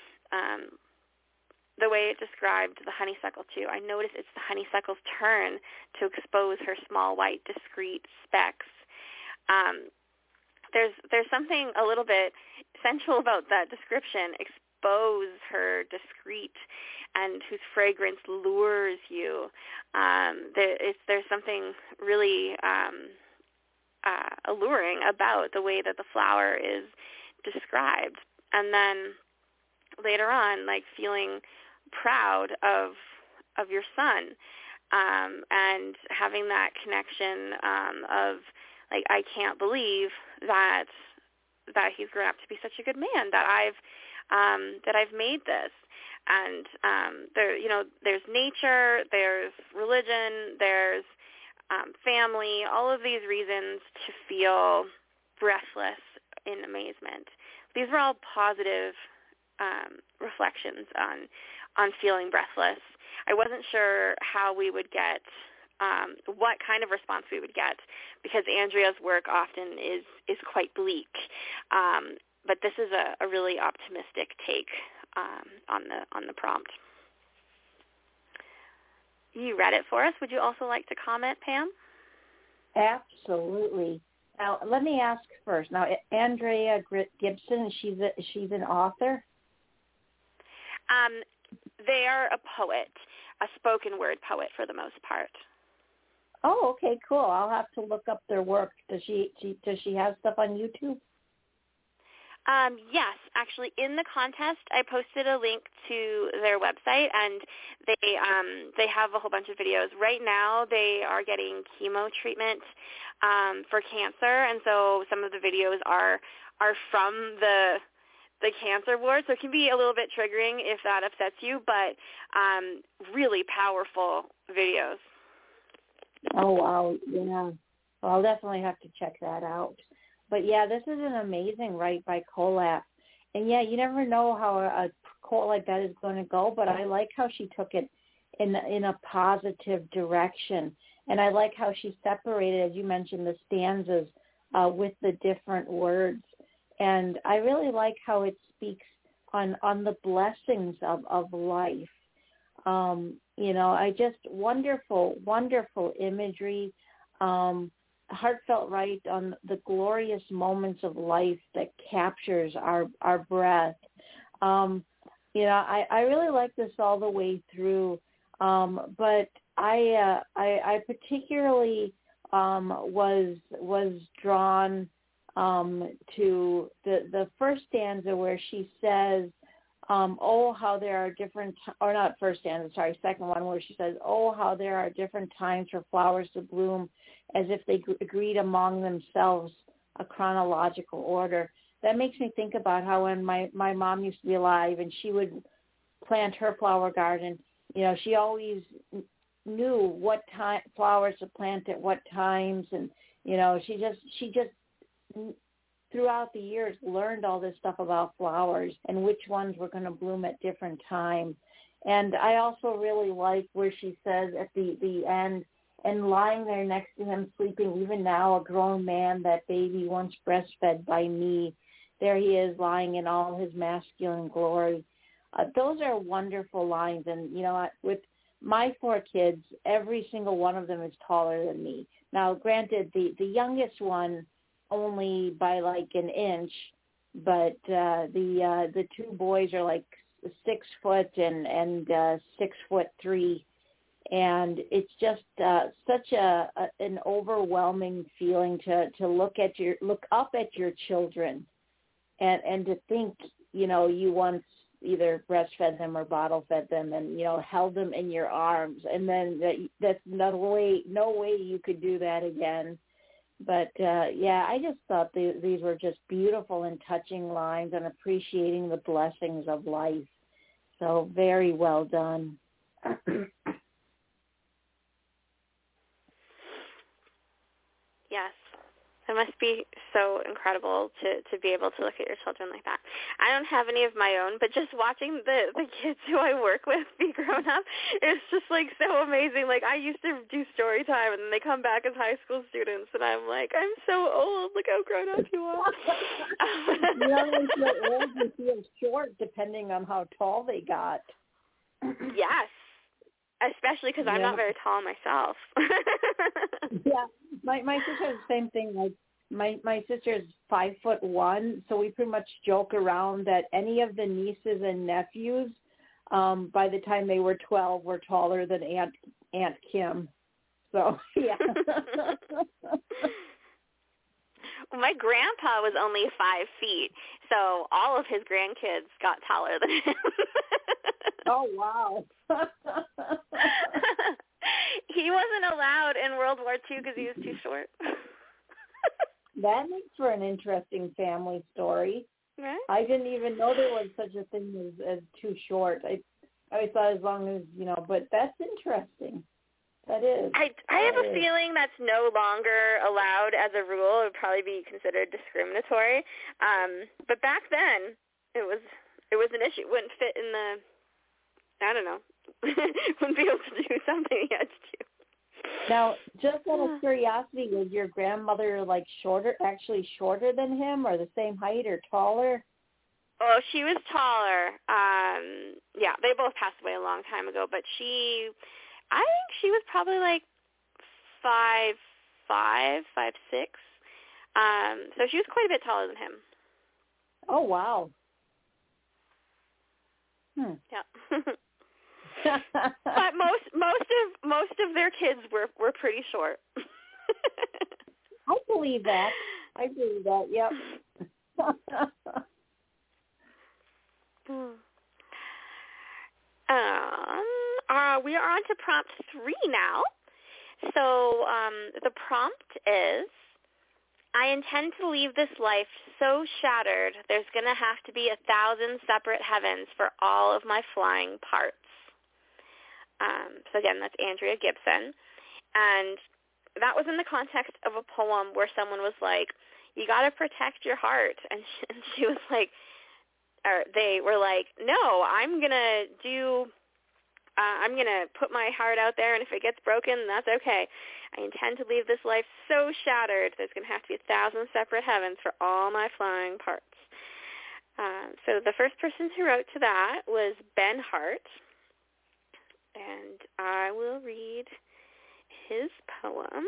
The way it described the honeysuckle, too, I noticed it's the honeysuckle's turn to expose her small, white, discreet specks. There's something a little bit sensual about that description. Expose her discreet and whose fragrance lures you. There's something really alluring about the way that the flower is described. And then later on, like feeling proud of your son, and having that connection of like, I can't believe that he's grown up to be such a good man, that I've made this. And there's nature, there's religion, there's family, all of these reasons to feel breathless in amazement. These were all positive reflections on feeling breathless. I wasn't sure how we would get, what kind of response we would get, because Andrea's work often is quite bleak. But this is a really optimistic take on the prompt. You read it for us. Would you also like to comment, Pam? Absolutely. Now, let me ask first. Now, Andrea Gibson, she's an author? They are a poet, a spoken word poet for the most part. Oh, okay, cool. I'll have to look up their work. Does she have stuff on YouTube? Yes, actually, in the contest, I posted a link to their website, and they have a whole bunch of videos. Right now, they are getting chemo treatment for cancer, and so some of the videos are from the cancer ward, so it can be a little bit triggering if that upsets you, but really powerful videos. Oh, wow, yeah. Well, I'll definitely have to check that out. But, yeah, this is an amazing write by Kolap. And, yeah, you never know how a quote like that is going to go, but I like how she took it in a positive direction. And I like how she separated, as you mentioned, the stanzas with the different words. And I really like how it speaks on the blessings of life. I just wonderful imagery, heartfelt right on the glorious moments of life that captures our breath. I really like this all the way through, but I particularly was drawn to the first stanza where she says, oh, how there are different, or not first stanza, sorry, second one, where she says, oh, how there are different times for flowers to bloom as if they agreed among themselves a chronological order. That makes me think about how when my mom used to be alive and she would plant her flower garden, she always knew what time flowers to plant at what times, and she just throughout the years learned all this stuff about flowers and which ones were going to bloom at different times. And I also really like where she says at the end, and lying there next to him sleeping, even now a grown man, that baby once breastfed by me, there he is lying in all his masculine glory. Those are wonderful lines. And, with my 4 kids, every single one of them is taller than me. Now, granted, the youngest one only by like an inch, but the 2 boys are like 6 foot and 6'3", and it's just such an overwhelming feeling to look up at your children, and to think you once either breastfed them or bottle fed them, and held them in your arms, and then that's no way you could do that again. But, I just thought these were just beautiful and touching lines on appreciating the blessings of life. So very well done. Yes, It must be so incredible to be able to look at your children like that. I don't have any of my own, but just watching the kids who I work with be grown up is just like so amazing. Like I used to do story time, and then they come back as high school students, and I'm like, I'm so old. Look how grown up you are. You know, if you're old, you feel short depending on how tall they got. Yes. Especially because I'm not very tall myself. Yeah, my sister has the same thing. Like my sister is 5'1", so we pretty much joke around that any of the nieces and nephews, by the time they were 12, were taller than Aunt Kim. So yeah. My grandpa was only 5 feet, so all of his grandkids got taller than him. Oh, wow. He wasn't allowed in World War II because he was too short. That makes for an interesting family story. Right? I didn't even know there was such a thing as too short. I always thought as long as, but that's interesting. That is. I have a feeling that's no longer allowed as a rule. It would probably be considered discriminatory. But back then, it was an issue. It wouldn't fit in the, I don't know, wouldn't be able to do something he had to do. Now, just out of curiosity, was your grandmother shorter than him, or the same height, or taller? Oh, she was taller. Yeah, they both passed away a long time ago, but I think she was probably 5'5", 5'6". So she was quite a bit taller than him. Oh, wow. Yeah. But most of their kids were pretty short. I believe that. Yep. We are on to prompt 3 now. So the prompt is, I intend to leave this life so shattered there's going to have to be 1,000 separate heavens for all of my flying parts. So again, that's Andrea Gibson. And that was in the context of a poem where someone was like, you got to protect your heart. And she was like, or they were like, no, I'm going to put my heart out there, and if it gets broken, that's okay. I intend to leave this life so shattered there's going to have to be 1,000 separate heavens for all my flying parts. So the first person who wrote to that was Ben Hart, and I will read his poem.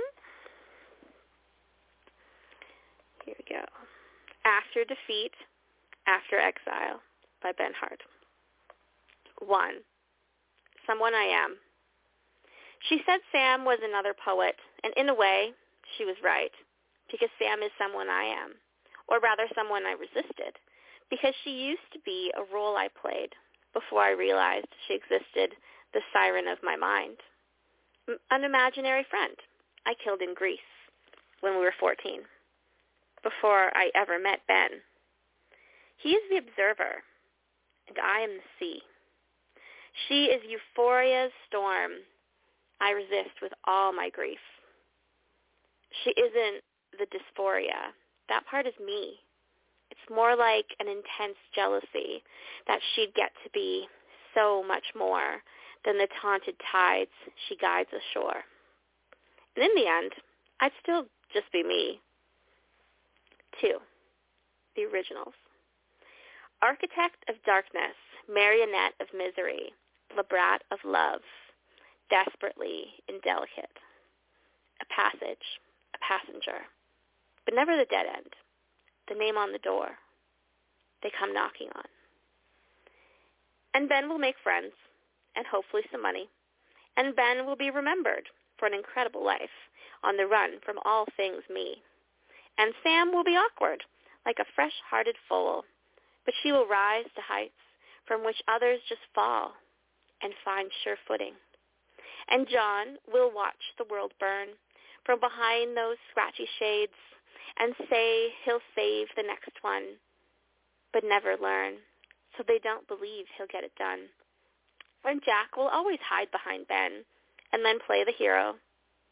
Here we go. After Defeat, After Exile by Ben Hart. 1. Someone I Am. She said Sam was another poet, and in a way, she was right, because Sam is someone I am, or rather someone I resisted, because she used to be a role I played before I realized she existed, the siren of my mind. An imaginary friend I killed in Greece when we were 14, before I ever met Ben. He is the observer, and I am the sea. She is euphoria's storm I resist with all my grief. She isn't the dysphoria. That part is me. It's more like an intense jealousy that she'd get to be so much more than the taunted tides she guides ashore. And in the end, I'd still just be me. 2. The originals. Architect of darkness, marionette of misery, labrat of love, desperately indelicate. A passage, a passenger, but never the dead end, the name on the door they come knocking on. And Ben will make friends, and hopefully some money, and Ben will be remembered for an incredible life, on the run from all things me. And Sam will be awkward, like a fresh-hearted foal, but she will rise to heights from which others just fall and find sure footing. And John will watch the world burn from behind those scratchy shades and say he'll save the next one, but never learn, so they don't believe he'll get it done. And Jack will always hide behind Ben and then play the hero.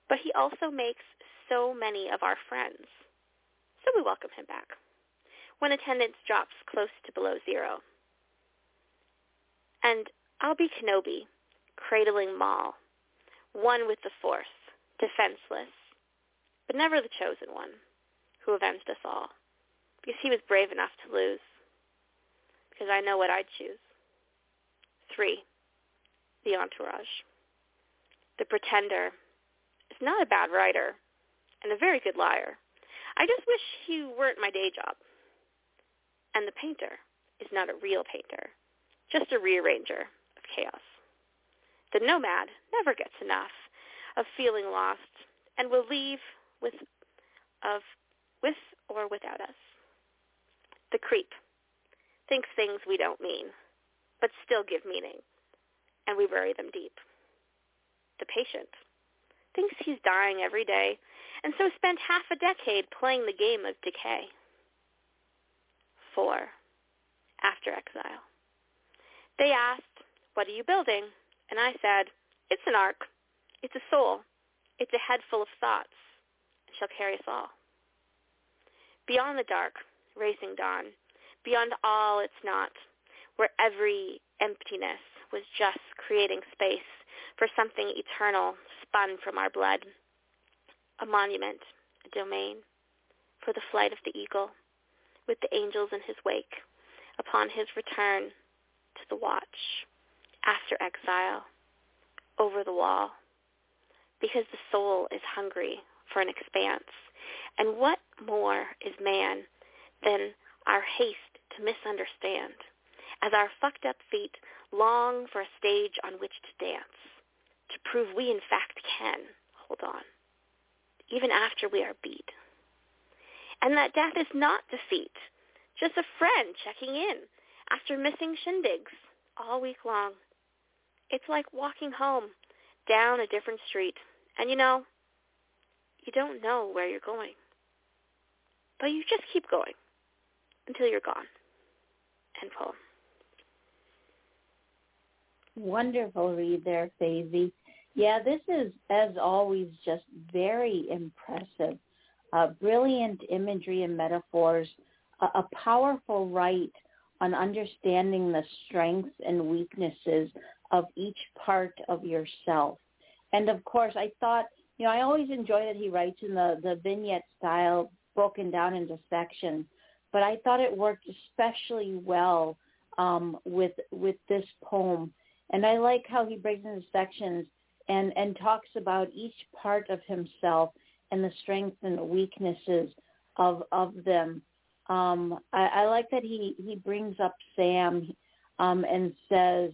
but he also makes so many of our friends. So we welcome him back when attendance drops close to below zero. And I'll be Kenobi, cradling Maul, one with the Force, defenseless, but never the chosen one, who avenged us all, because he was brave enough to lose, because I know what I'd choose. 3, the entourage. The pretender is not a bad writer and a very good liar. I just wish he weren't my day job. And the painter is not a real painter, just a rearranger of chaos. The nomad never gets enough of feeling lost and will leave with or without us. The creep thinks things we don't mean, but still give meaning, and we bury them deep. The patient thinks he's dying every day, and so spent half a decade playing the game of decay. 4, after exile. They asked, "What are you building?" And I said, "It's an ark. It's a soul. It's a head full of thoughts. It shall carry us all." Beyond the dark, racing dawn, beyond all it's not, where every emptiness was just creating space for something eternal spun from our blood, a monument, a domain, for the flight of the eagle, with the angels in his wake, upon his return to the watch, after exile, over the wall, because the soul is hungry for an expanse. And what more is man than our haste to misunderstand, as our fucked up feet long for a stage on which to dance, to prove we in fact can hold on, even after we are beat. And that death is not defeat, just a friend checking in after missing shindigs all week long. It's like walking home down a different street, and you don't know where you're going, but you just keep going until you're gone. End poem. Wonderful read there, Faisy. Yeah, this is, as always, just very impressive. Brilliant imagery and metaphors, a powerful write on understanding the strengths and weaknesses of each part of yourself. And of course, I thought, I always enjoy that he writes in the vignette style, broken down into sections, but I thought it worked especially well with this poem. And I like how he breaks into sections and talks about each part of himself and the strengths and weaknesses of them. I like that he brings up Sam and says,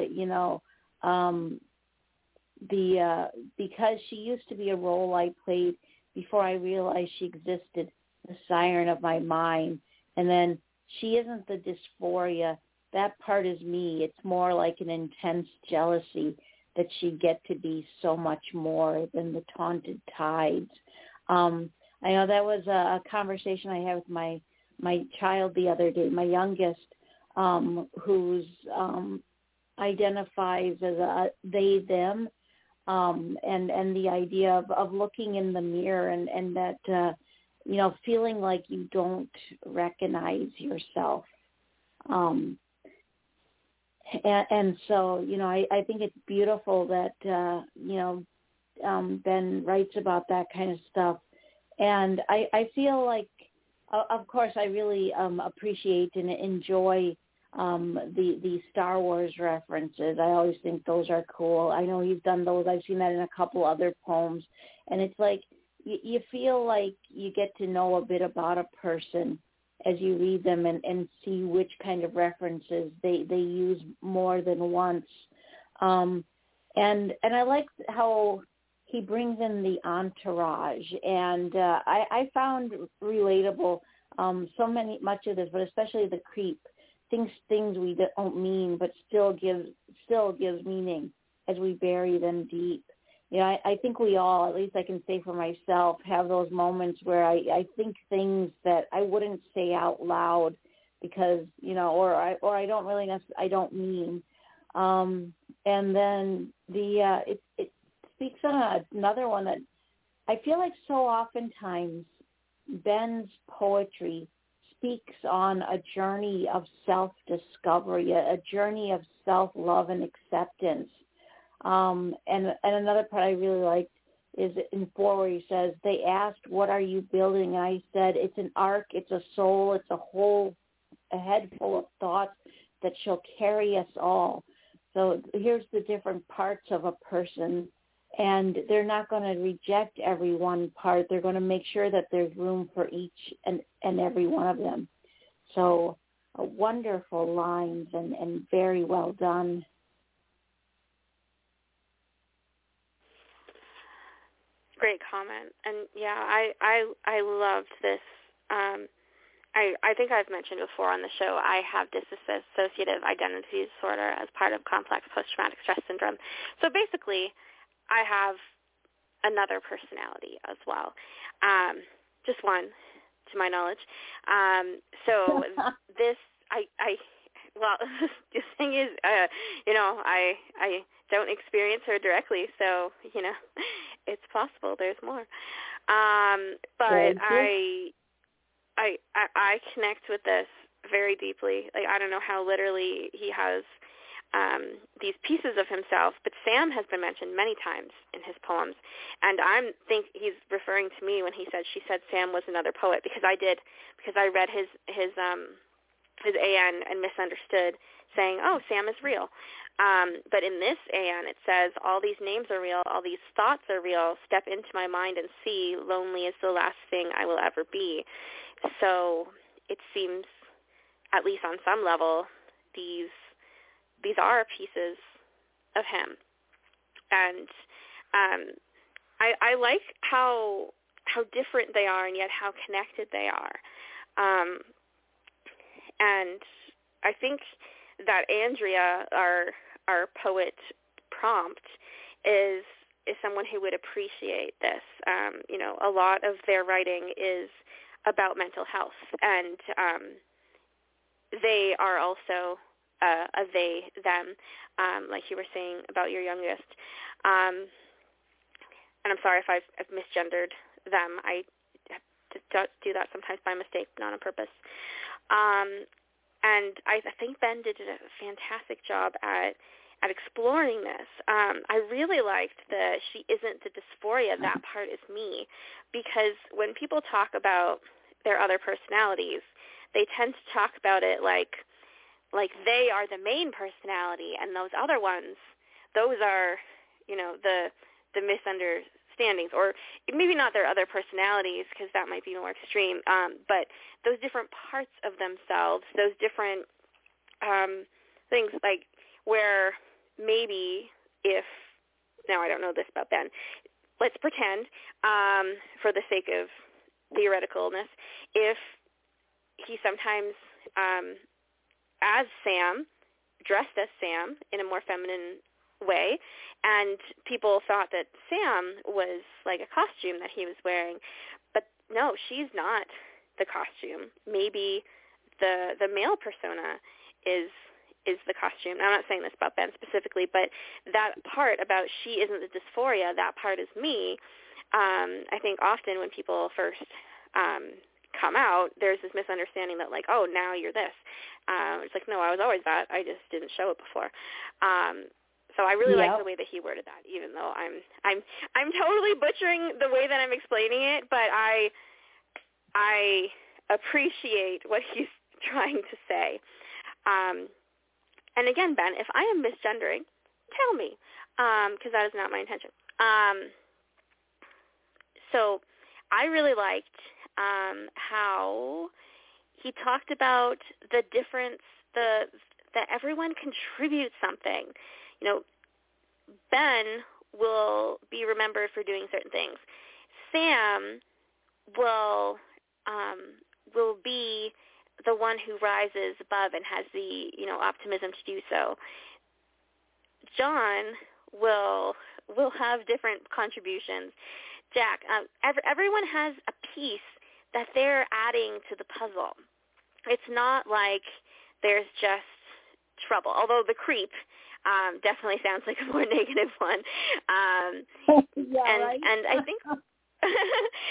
because she used to be a role I played before I realized she existed, the siren of my mind. And then she isn't the dysphoria. That part is me. It's more like an intense jealousy that she'd get to be so much more than the taunted tides. I know that was a conversation I had with my child the other day, my youngest, who's identifies as a they, them, and the idea of looking in the mirror and that, feeling like you don't recognize yourself. And so, I think it's beautiful that, Ben writes about that kind of stuff. And I feel like, of course, I really appreciate and enjoy the Star Wars references. I always think those are cool. I know he's done those. I've seen that in a couple other poems. And it's like you feel like you get to know a bit about a person as you read them and see which kind of references they use more than once. And I like how he brings in the entourage. And I found relatable much of this, but especially the creep. Things we don't mean, but still gives meaning as we bury them deep. I think we all, at least I can say for myself, have those moments where I think things that I wouldn't say out loud because, or I don't really I don't mean. And then it speaks on another one that I feel like so oftentimes Ben's poetry speaks on a journey of self-discovery, a journey of self-love and acceptance. And another part I really liked is in 4 where he says, they asked, what are you building? And I said, it's an ark, it's a soul, it's a head full of thoughts that shall carry us all. So here's the different parts of a person, and they're not going to reject every one part. They're going to make sure that there's room for each and every one of them. So wonderful lines and very well done. Great comment. And yeah, I loved this. I think I've mentioned before on the show, I have dissociative identity disorder as part of complex post-traumatic stress syndrome. So basically, I have another personality as well, just one, to my knowledge. So this, well, the thing is, I don't experience her directly, so, it's possible there's more. But I connect with this very deeply. Like, I don't know how literally he has these pieces of himself, but Sam has been mentioned many times in his poems, and I think he's referring to me when she said Sam was another poet, because I read his AN and misunderstood, saying, oh, Sam is real. But in this AN, it says, all these names are real, all these thoughts are real, step into my mind and see, lonely is the last thing I will ever be. So it seems, at least on some level, these are pieces of him. And I like how different they are and yet how connected they are. And I think that Andrea, our poet prompt, is someone who would appreciate this. A lot of their writing is about mental health, and they are also a they, them, like you were saying about your youngest. And I'm sorry if I've misgendered them. I do that sometimes by mistake, not on purpose. And I think Ben did a fantastic job at exploring this. I really liked the she isn't the dysphoria, that part is me, because when people talk about their other personalities, they tend to talk about it like they are the main personality, and those other ones, those are, the misunderstandings, or maybe not their other personalities, because that might be more extreme, but those different parts of themselves, those different things, like where maybe if, now I don't know this about Ben, let's pretend, for the sake of theoreticalness, if he sometimes, as Sam, dressed as Sam in a more feminine way, and people thought that Sam was like a costume that he was wearing, but no, she's not the costume. Maybe the male persona is the costume. Now, I'm not saying this about Ben specifically, but that part about she isn't the dysphoria, that part is me. I think often when people first come out, there's this misunderstanding that like, oh, now you're this. It's like, no, I was always that. I just didn't show it before. So I really like the way that he worded that, even though I'm totally butchering the way that I'm explaining it, but I appreciate what he's trying to say. And again, Ben, if I am misgendering, tell me, because that is not my intention. So I really liked how he talked about the difference, that everyone contributes something. Ben will be remembered for doing certain things. Sam will be the one who rises above and has the optimism to do so. John will have different contributions. Jack, everyone has a piece that they're adding to the puzzle. It's not like there's just trouble, although the creep definitely sounds like a more negative one. Yeah, right? And I think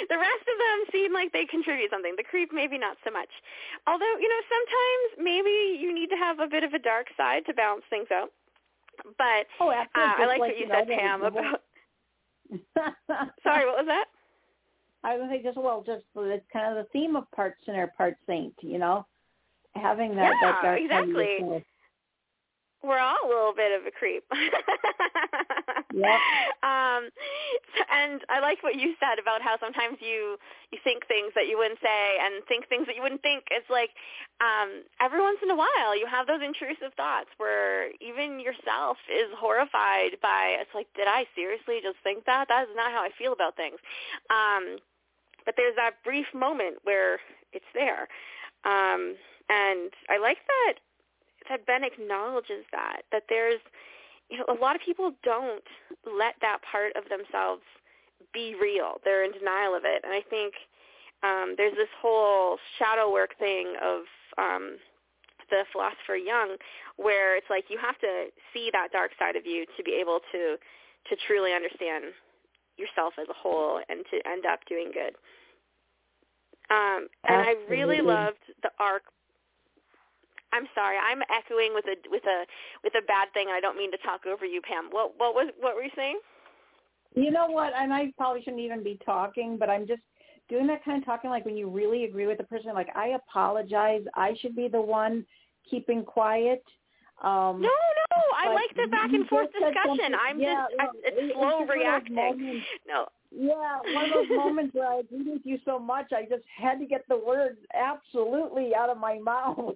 The rest of them seem like they contribute something. The creep, maybe not so much. Although, sometimes maybe you need to have a bit of a dark side to balance things out. But I like what you said, Pam, about... Sorry, what was that? I was going to say, it's kind of the theme of part sinner, part saint, having that dark side. Yeah, exactly. We're all a little bit of a creep. Yep. And I like what you said about how sometimes you think things that you wouldn't say and think things that you wouldn't think. It's like every once in a while you have those intrusive thoughts where even yourself is horrified by, it's like, did I seriously just think that? That is not how I feel about things. But there's that brief moment where it's there. And I like that Ben acknowledges that there's, a lot of people don't let that part of themselves be real. They're in denial of it. And I think there's this whole shadow work thing of the philosopher Jung, where it's like you have to see that dark side of you to be able to truly understand yourself as a whole and to end up doing good. And I really loved the arc. I'm sorry, I'm echoing with a bad thing, and I don't mean to talk over you, Pam. What were you saying? You know what? And I probably shouldn't even be talking, but I'm just doing that kind of talking like when you really agree with the person. Like, I apologize. I should be the one keeping quiet. No, I like the back and forth discussion. It's slow reacting. No. Yeah, one of those moments where I agree with you so much, I just had to get the words absolutely out of my mouth.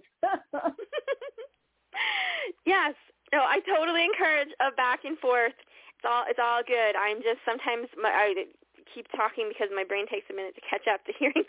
Yes. No, I totally encourage a back and forth. It's all good. I'm just sometimes I keep talking because my brain takes a minute to catch up to hearing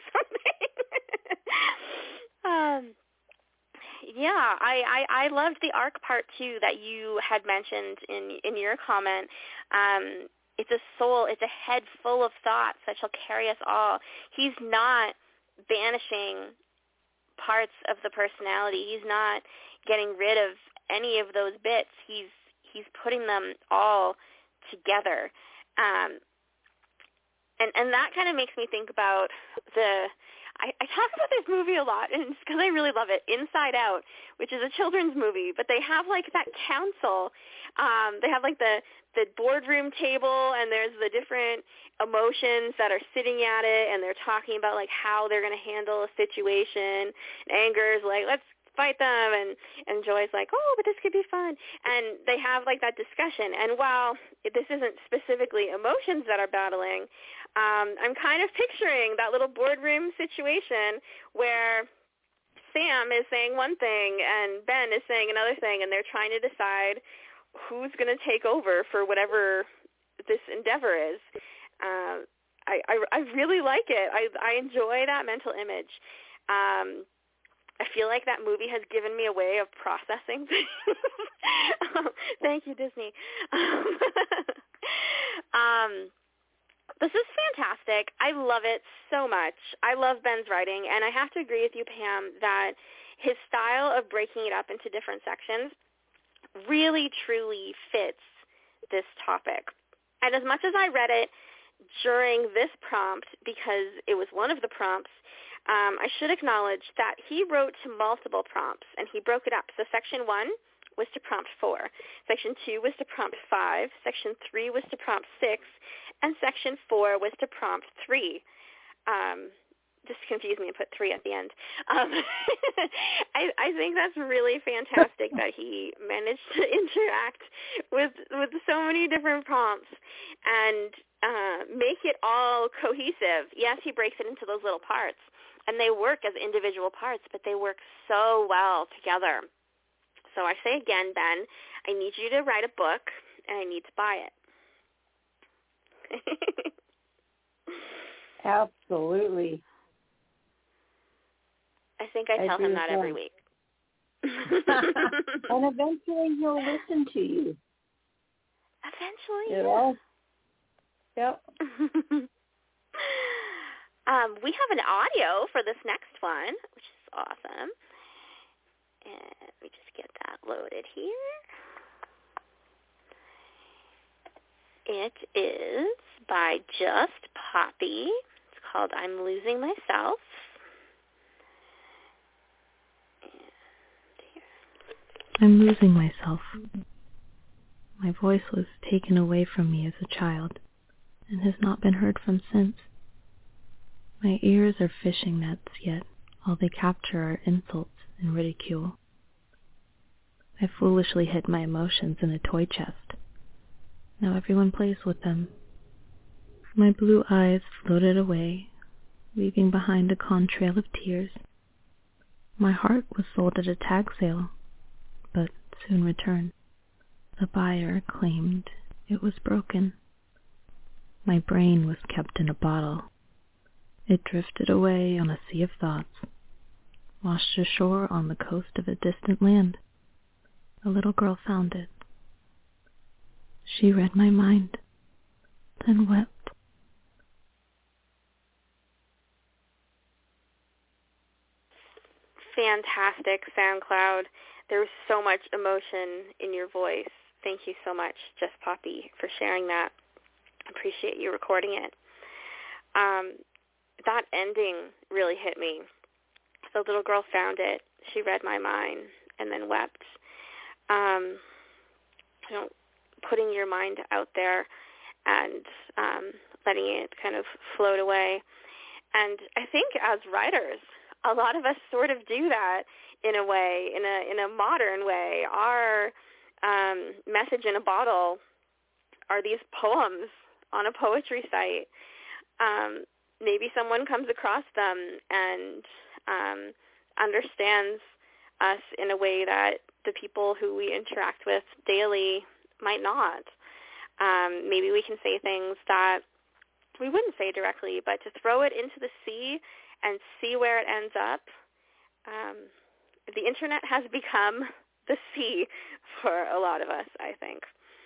something. Yeah, I loved the arc part too that you had mentioned in your comment. It's a soul, it's a head full of thoughts that shall carry us all. He's not banishing parts of the personality. He's not getting rid of any of those bits. He's putting them all together. And that kind of makes me think about I talk about this movie a lot, and it's because I really love it, Inside Out, which is a children's movie, but they have, like, that council. They have, like, the boardroom table, and there's the different emotions that are sitting at it, and they're talking about, like, how they're going to handle a situation. And anger is like, let's fight them, and Joy's like, oh, but this could be fun. And they have, like, that discussion. And while this isn't specifically emotions that are battling, I'm kind of picturing that little boardroom situation where Sam is saying one thing and Ben is saying another thing, and they're trying to decide who's going to take over for whatever this endeavor is. I really like it. I enjoy that mental image. I feel like that movie has given me a way of processing things. Thank you, Disney. This is fantastic. I love it so much. I love Ben's writing, and I have to agree with you, Pam, that his style of breaking it up into different sections really, truly fits this topic. And as much as I read it during this prompt, because it was one of the prompts, I should acknowledge that he wrote to multiple prompts, and he broke it up. So Section 1 was to prompt 4. Section 2 was to prompt 5. Section 3 was to prompt 6. And Section 4 was to prompt 3. Just confused me and put 3 at the end. I think that's really fantastic that he managed to interact with so many different prompts and make it all cohesive. Yes, he breaks it into those little parts, and they work as individual parts, but they work so well together. So I say again, Ben, I need you to write a book, and I need to buy it. Absolutely. I think I tell him that every week. And eventually he'll listen to you. Eventually, yeah. Yep. We have an audio for this next one, which is awesome. And let me just get that loaded here. It is by Just Poppy. It's called I'm Losing Myself. I'm losing myself. My voice was taken away from me as a child and has not been heard from since. My ears are fishing nets, yet all they capture are insults and ridicule. I foolishly hid my emotions in a toy chest. Now everyone plays with them. My blue eyes floated away, leaving behind a contrail of tears. My heart was sold at a tag sale, but soon returned. The buyer claimed it was broken. My brain was kept in a bottle. It drifted away on a sea of thoughts, washed ashore on the coast of a distant land. A little girl found it. She read my mind, then wept. Fantastic, SoundCloud. There was so much emotion in your voice. Thank you so much, Just Poppy, for sharing that. Appreciate you recording it. That ending really hit me. The little girl found it. She read my mind and then wept. Putting your mind out there and letting it kind of float away. And I think as writers, a lot of us sort of do that in a way, in a modern way. Our message in a bottle are these poems on a poetry site. Maybe someone comes across them and understands us in a way that the people who we interact with daily might not. Maybe we can say things that we wouldn't say directly, but to throw it into the sea and see where it ends up. The internet has become the sea for a lot of us, I think.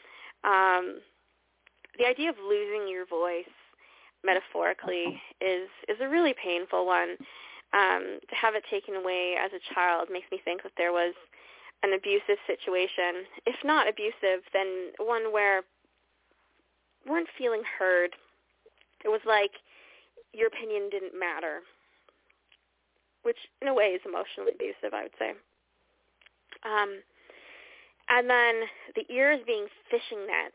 The idea of losing your voice metaphorically is a really painful one. To have it taken away as a child makes me think that there was an abusive situation. If not abusive, then one where you weren't feeling heard. It was like your opinion didn't matter, which in a way is emotionally abusive, I would say. And then the ears being fishing nets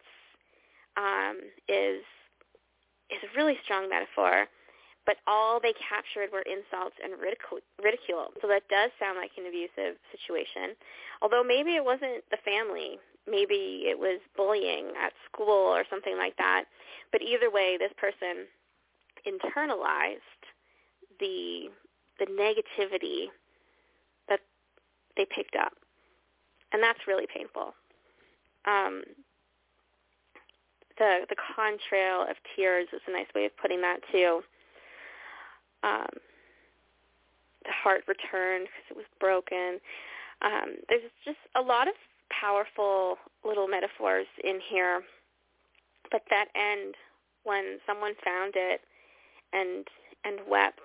is a really strong metaphor, but all they captured were insults and ridicule. So that does sound like an abusive situation, although maybe it wasn't the family. Maybe it was bullying at school or something like that. But either way, this person internalized the negativity that they picked up. And that's really painful. The contrail of tears is a nice way of putting that, too. The heart returned because it was broken. There's just a lot of powerful little metaphors in here. But that end, when someone found it and wept,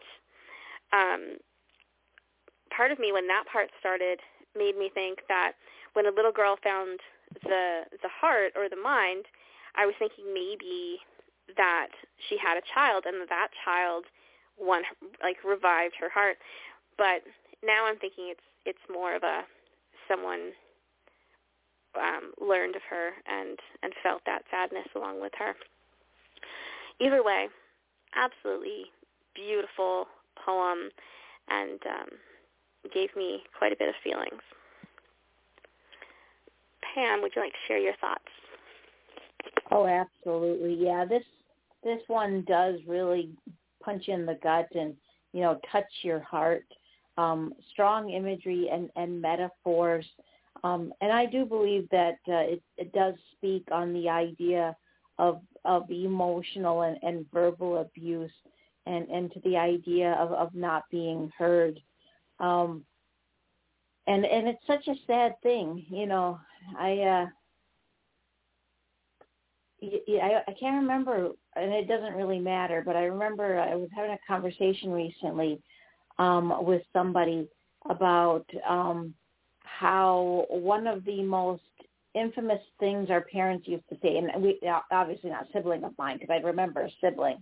part of me, when that part started, made me think that when a little girl found the heart or the mind, I was thinking maybe that she had a child and that child revived her heart. But now I'm thinking it's more of someone learned of her and felt that sadness along with her. Either way, absolutely beautiful poem, and gave me quite a bit of feelings. Pam, would you like to share your thoughts? Oh, absolutely. Yeah, this one does really punch in the gut and, touch your heart. Strong imagery and metaphors. And I do believe that it does speak on the idea of emotional and verbal abuse and to the idea of not being heard. And it's such a sad thing, I can't remember, and it doesn't really matter, but I remember I was having a conversation recently with somebody about how one of the most infamous things our parents used to say, and we obviously not a sibling of mine because I remember a sibling,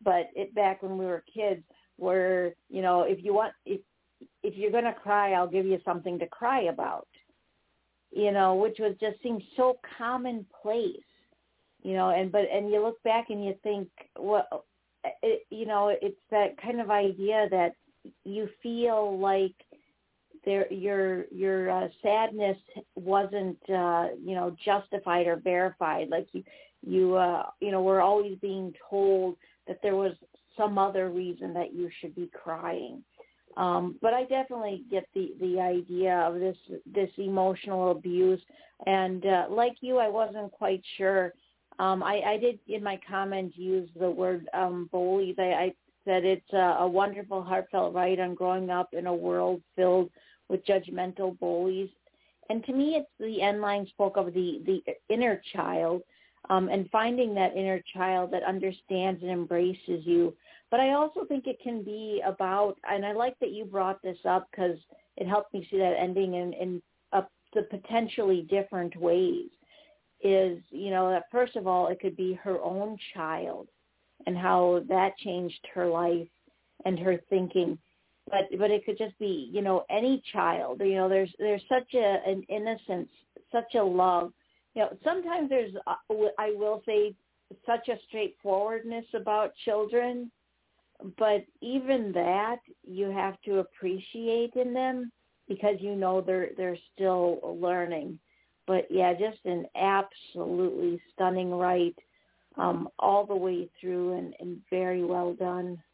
but back when we were kids, where, if you're going to cry, I'll give you something to cry about, which just seems so commonplace, and you look back and you think, well, it's that kind of idea that you feel like your sadness wasn't justified or verified. Like we're always being told that there was some other reason that you should be crying. But I definitely get the idea of this emotional abuse. And like you, I wasn't quite sure. I did in my comments use the word bullies. I said it's a wonderful, heartfelt write on growing up in a world filled with judgmental bullies. And to me, it's the end line spoke of the inner child, and finding that inner child that understands and embraces you. But I also think it can be about, and I like that you brought this up because it helped me see that ending in the potentially different ways, is, that first of all, it could be her own child and how that changed her life and her thinking. But it could just be, any child. There's such an innocence, such a love. Sometimes there's, I will say, such a straightforwardness about children. But even that, you have to appreciate in them because they're still learning. But yeah, just an absolutely stunning write all the way through, and very well done.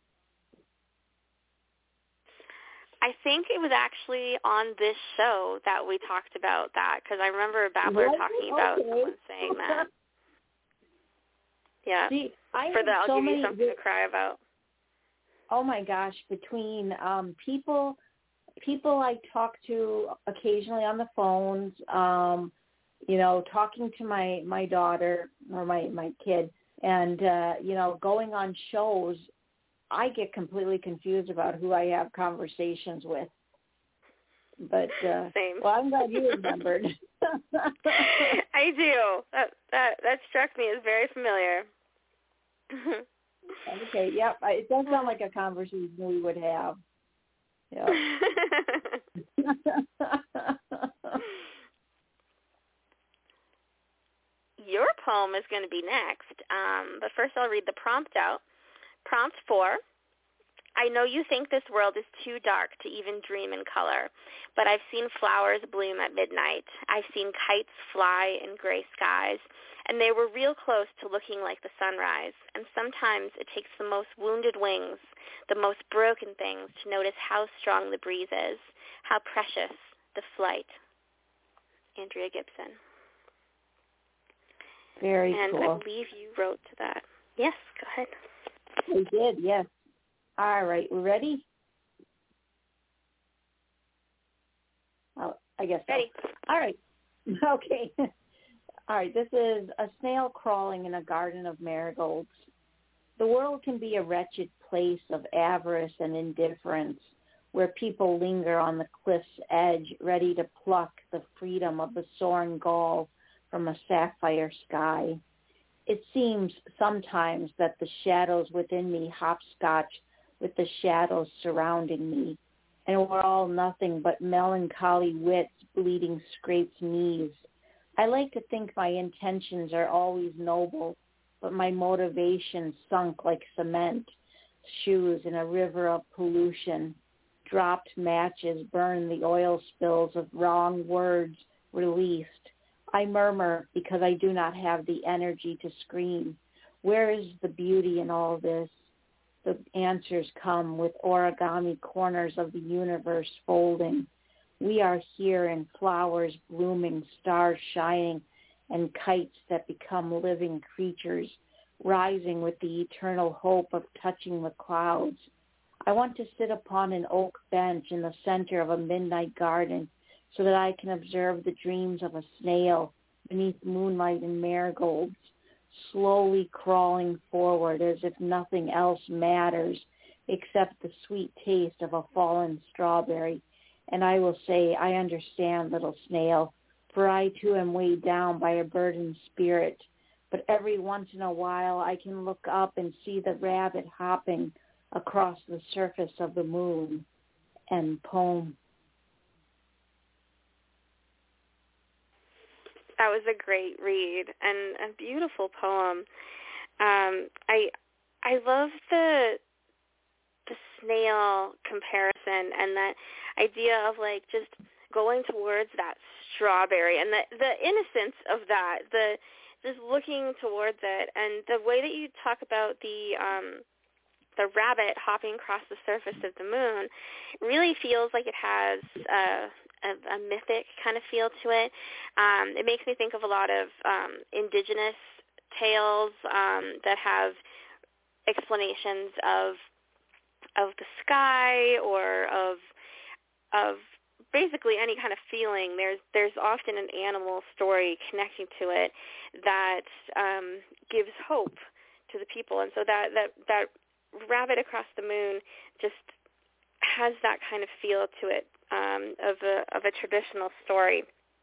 I think it was actually on this show that we talked about that, because I remember Babbler talking about someone saying that. Yeah. See, I'll give you something to cry about. Oh my gosh, between people I talk to occasionally on the phones, talking to my daughter or my kid, and going on shows, I get completely confused about who I have conversations with. But same. Well, I'm glad you remembered. I do. That struck me as very familiar. Okay, yep. It does sound like a conversation we would have. Yeah. Your poem is going to be next, but first I'll read the prompt out. Prompt 4. I know you think this world is too dark to even dream in color, but I've seen flowers bloom at midnight. I've seen kites fly in gray skies, and they were real close to looking like the sunrise. And sometimes it takes the most wounded wings, the most broken things, to notice how strong the breeze is, how precious the flight. Andrea Gibson. Very cool. And I believe you wrote to that. Yes, go ahead. I did, yes. All right, we ready? Oh, I guess so. Ready. All right. Okay. All right, this is a snail crawling in a garden of marigolds. The world can be a wretched place of avarice and indifference, where people linger on the cliff's edge, ready to pluck the freedom of the soaring gull from a sapphire sky. It seems sometimes that the shadows within me hopscotch with the shadows surrounding me, and we're all nothing but melancholy wits bleeding scraped knees. I like to think my intentions are always noble, but my motivation sunk like cement shoes in a river of pollution. Dropped matches burn the oil spills of wrong words released. I murmur because I do not have the energy to scream. Where is the beauty in all this? The answers come with origami corners of the universe folding. We are here in flowers blooming, stars shining, and kites that become living creatures, rising with the eternal hope of touching the clouds. I want to sit upon an oak bench in the center of a midnight garden so that I can observe the dreams of a snail beneath moonlight and marigolds, slowly crawling forward as if nothing else matters except the sweet taste of a fallen strawberry. And I will say, I understand, little snail, for I too am weighed down by a burdened spirit. but every once in a while I can look up and see the rabbit hopping across the surface of the moon. And poem. That was a great read and a beautiful poem. I love the snail comparison and that idea of like just going towards that strawberry and the innocence of that, the just looking towards it, and the way that you talk about the rabbit hopping across the surface of the moon really feels like it has a mythic kind of feel to it. It makes me think of a lot of indigenous tales that have explanations of the sky or of basically any kind of feeling. There's often an animal story connecting to it that gives hope to the people, and so that rabbit across the moon just has that kind of feel to it of a traditional story.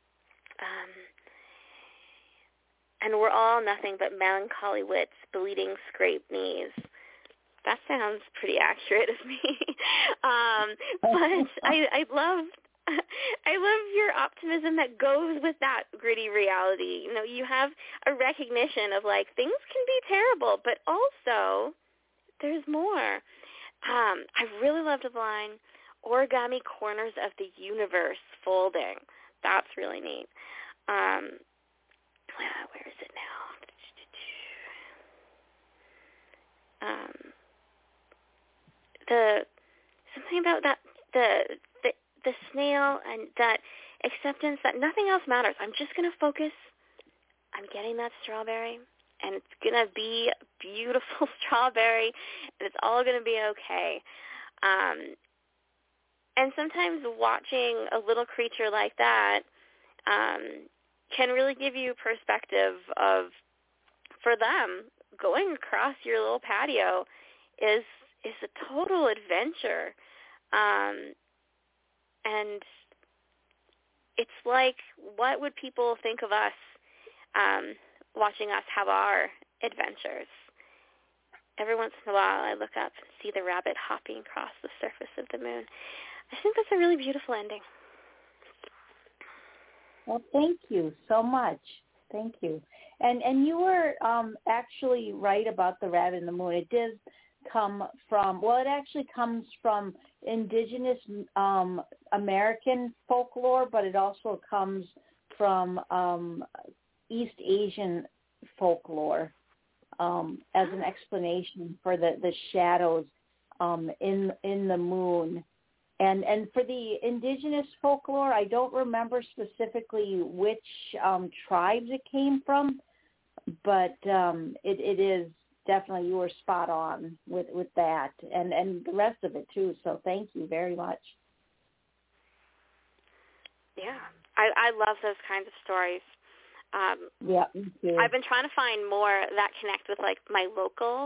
And we're all nothing but melancholy wits, bleeding, scraped knees. That sounds pretty accurate of me. But I love your optimism that goes with that gritty reality. You know, you have a recognition of like things can be terrible, but also there's more. I really loved the line, origami corners of the universe folding. That's really neat. Where is it now? Something about that the snail and that acceptance that nothing else matters. I'm just going to focus on getting that strawberry, and it's going to be a beautiful strawberry, and it's all going to be okay. And sometimes watching a little creature like that can really give you perspective of, for them, going across your little patio is a total adventure. And it's like, what would people think of us watching us have our adventures? Every once in a while I look up and see the rabbit hopping across the surface of the moon. I think that's a really beautiful ending. Well, thank you so much. Thank you. And you were actually right about the rabbit in the moon. It does come from, well, it actually comes from indigenous American folklore, but it also comes from East Asian folklore as an explanation for the shadows in the moon. And for the indigenous folklore, I don't remember specifically which tribes it came from, but it is definitely, you were spot on with that and the rest of it too. So thank you very much. Yeah, I love those kinds of stories. Yeah, me too. I've been trying to find more that connect with like my local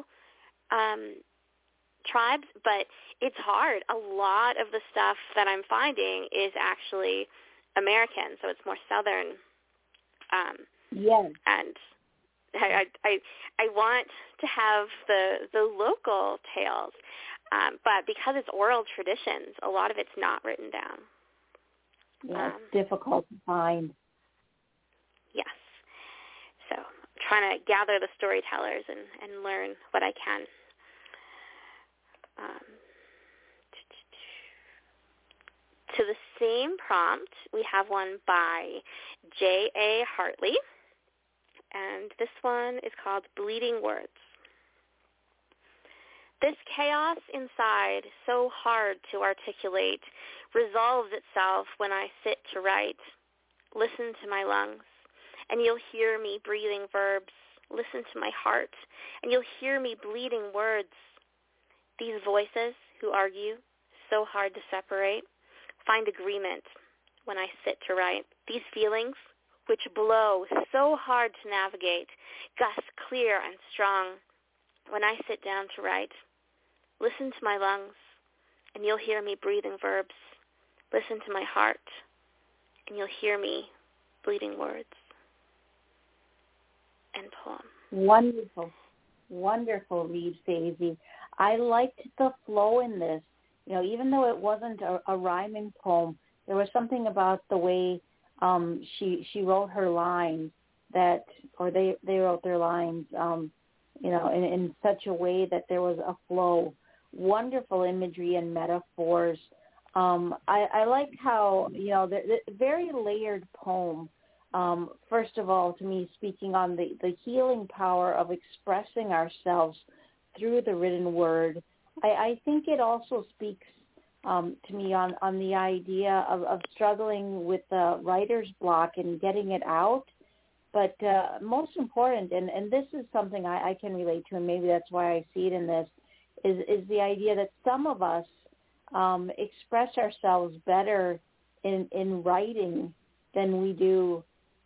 tribes, but it's hard. A lot of the stuff that I'm finding is actually American, so it's more Southern. Yes. And I want to have the local tales, but because it's oral traditions, a lot of it's not written down. Yeah, it's difficult to find. Yes. So I'm trying to gather the storytellers and learn what I can. To the same prompt, we have one by J.A. Hartley, and this one is called Bleeding Words. This chaos inside, so hard to articulate, resolves itself when I sit to write. Listen to my lungs, and you'll hear me breathing verbs. Listen to my heart, and you'll hear me bleeding words. These voices who argue, so hard to separate, find agreement when I sit to write. These feelings, which blow so hard to navigate, gust clear and strong when I sit down to write. Listen to my lungs, and you'll hear me breathing verbs. Listen to my heart, and you'll hear me bleeding words. and poem. Wonderful read, Daisy. I liked the flow in this. Even though it wasn't a rhyming poem, there was something about the way she wrote her lines they wrote their lines, in such a way that there was a flow. Wonderful imagery and metaphors. I like how, the very layered poem. First of all, to me, speaking on the healing power of expressing ourselves through the written word. I think it also speaks to me on the idea of struggling with the writer's block and getting it out. But most important, and this is something I can relate to, and maybe that's why I see it in this, is the idea that some of us express ourselves better in writing than we do,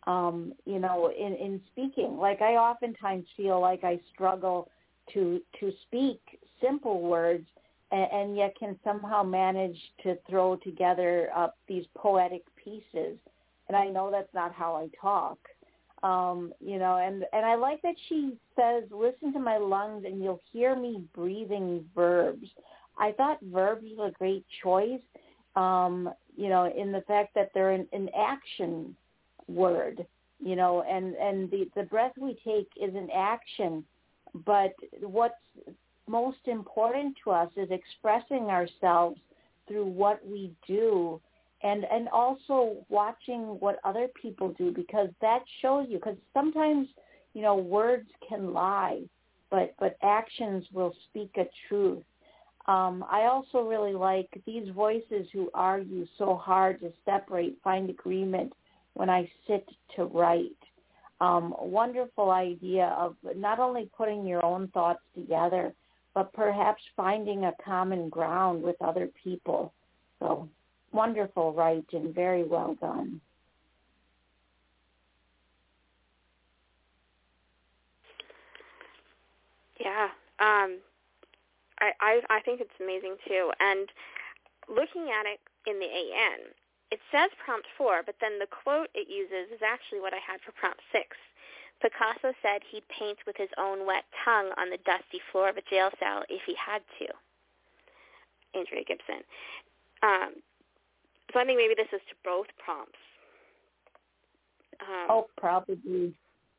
in speaking. Like I oftentimes feel like I struggle to speak simple words and yet can somehow manage to throw together these poetic pieces. And I know that's not how I talk. And I like that she says, listen to my lungs and you'll hear me breathing verbs. I thought verbs was a great choice, in the fact that they're an action word, and the breath we take is an action. But what's most important to us is expressing ourselves through what we do, and also watching what other people do, because that shows you. Because sometimes, words can lie, but actions will speak a truth. I also really like these voices who argue so hard to separate, find agreement when I sit to write. Wonderful idea of not only putting your own thoughts together, but perhaps finding a common ground with other people. So wonderful writing, very well done. Yeah, I think it's amazing too. And looking at it in the AN, it says prompt 4, but then the quote it uses is actually what I had for prompt 6. Picasso said he'd paint with his own wet tongue on the dusty floor of a jail cell if he had to. Andrea Gibson. So I think maybe this is to both prompts. Probably.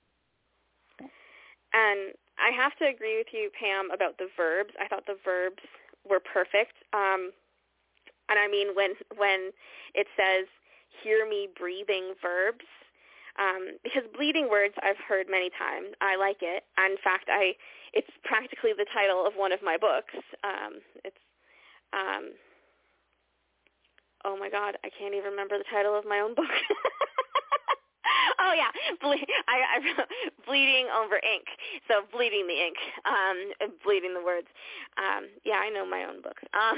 And I have to agree with you, Pam, about the verbs. I thought the verbs were perfect. And I mean, when it says, hear me breathing verbs, because bleeding words I've heard many times. I like it. In fact, it's practically the title of one of my books. Oh my God, I can't even remember the title of my own book. Oh yeah, I wrote Bleeding Over Ink. So bleeding the ink, bleeding the words. Yeah, I know my own books.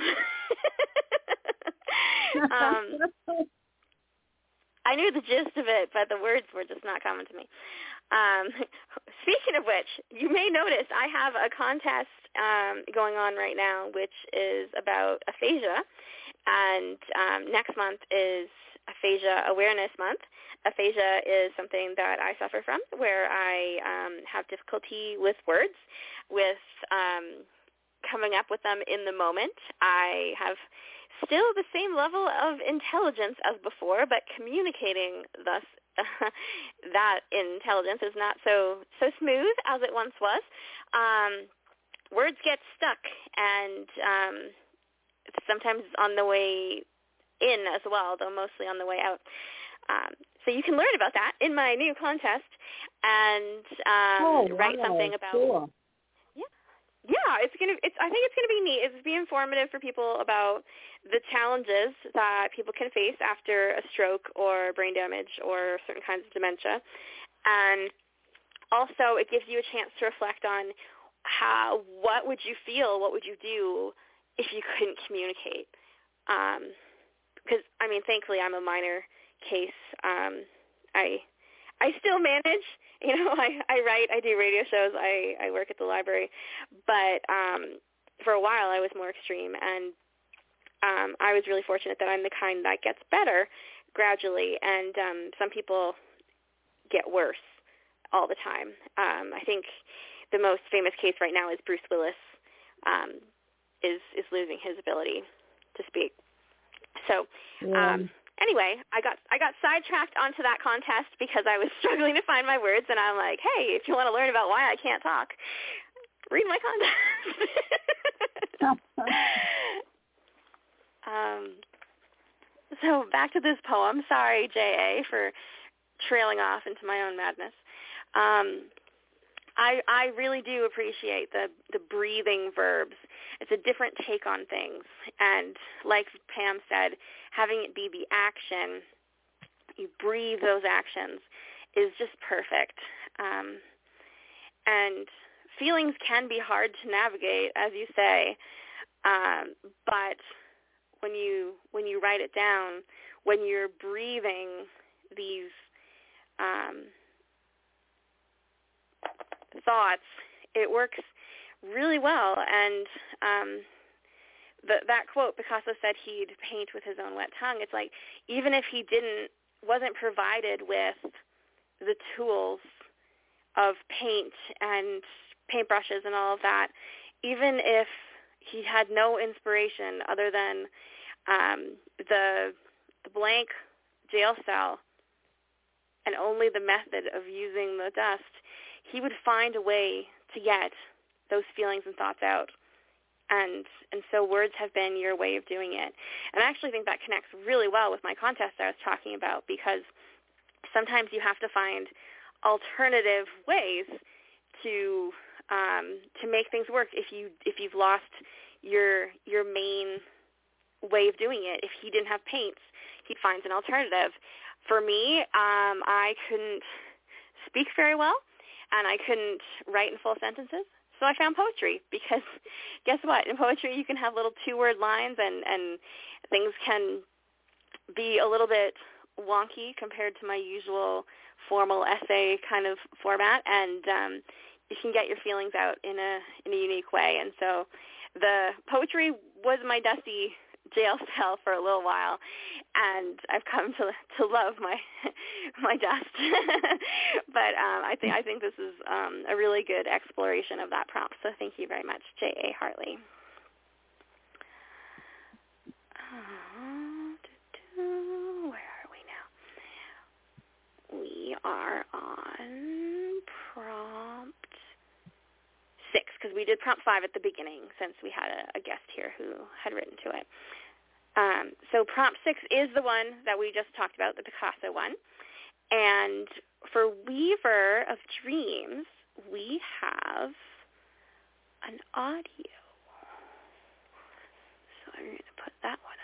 I knew the gist of it, but the words were just not coming to me. Speaking of which, you may notice I have a contest going on right now, which is about aphasia. And next month is Aphasia Awareness Month. Aphasia is something that I suffer from, where I have difficulty with words, with coming up with them in the moment. I have still the same level of intelligence as before, but communicating thus that intelligence is not so smooth as it once was. Words get stuck, and sometimes on the way in as well, though mostly on the way out. So you can learn about that in my new contest and write something about. Cool. Yeah, I think it's gonna be neat. It's be informative for people about the challenges that people can face after a stroke or brain damage or certain kinds of dementia, and also it gives you a chance to reflect on what would you feel, what would you do if you couldn't communicate. Because I mean, thankfully, I'm a minor case. I still manage. I write, I do radio shows, I work at the library, but for a while I was more extreme, and I was really fortunate that I'm the kind that gets better gradually, and some people get worse all the time. I think the most famous case right now is Bruce Willis is losing his ability to speak. So anyway, I got sidetracked onto that contest because I was struggling to find my words, and I'm like, hey, if you want to learn about why I can't talk, read my contest. So back to this poem. Sorry, J.A., for trailing off into my own madness. I really do appreciate the breathing verbs. It's a different take on things. And like Pam said, having it be the action, you breathe those actions, is just perfect. And feelings can be hard to navigate, as you say, but when you write it down, when you're breathing these thoughts, it works really well. And that quote, Picasso said he'd paint with his own wet tongue. It's like, even if he wasn't provided with the tools of paint and paintbrushes and all of that, even if he had no inspiration other than the blank jail cell and only the method of using the dust, he would find a way to get those feelings and thoughts out. And so words have been your way of doing it. And I actually think that connects really well with my contest I was talking about, because sometimes you have to find alternative ways to make things work. If you've lost your main way of doing it, if he didn't have paints, he finds an alternative. For me, I couldn't speak very well, and I couldn't write in full sentences. So I found poetry, because guess what? In poetry, you can have little 2-word lines, and things can be a little bit wonky compared to my usual formal essay kind of format, and you can get your feelings out in a unique way. And so the poetry was my dusty jail cell for a little while, and I've come to love my dust. But I think this is a really good exploration of that prompt. So thank you very much, J.A. Hartley. Where are we now? We are on prompt 6, because we did prompt 5 at the beginning, since we had a guest here who had written to it. So prompt 6 is the one that we just talked about, the Picasso one. And for Weaver of Dreams, we have an audio. So I'm going to put that one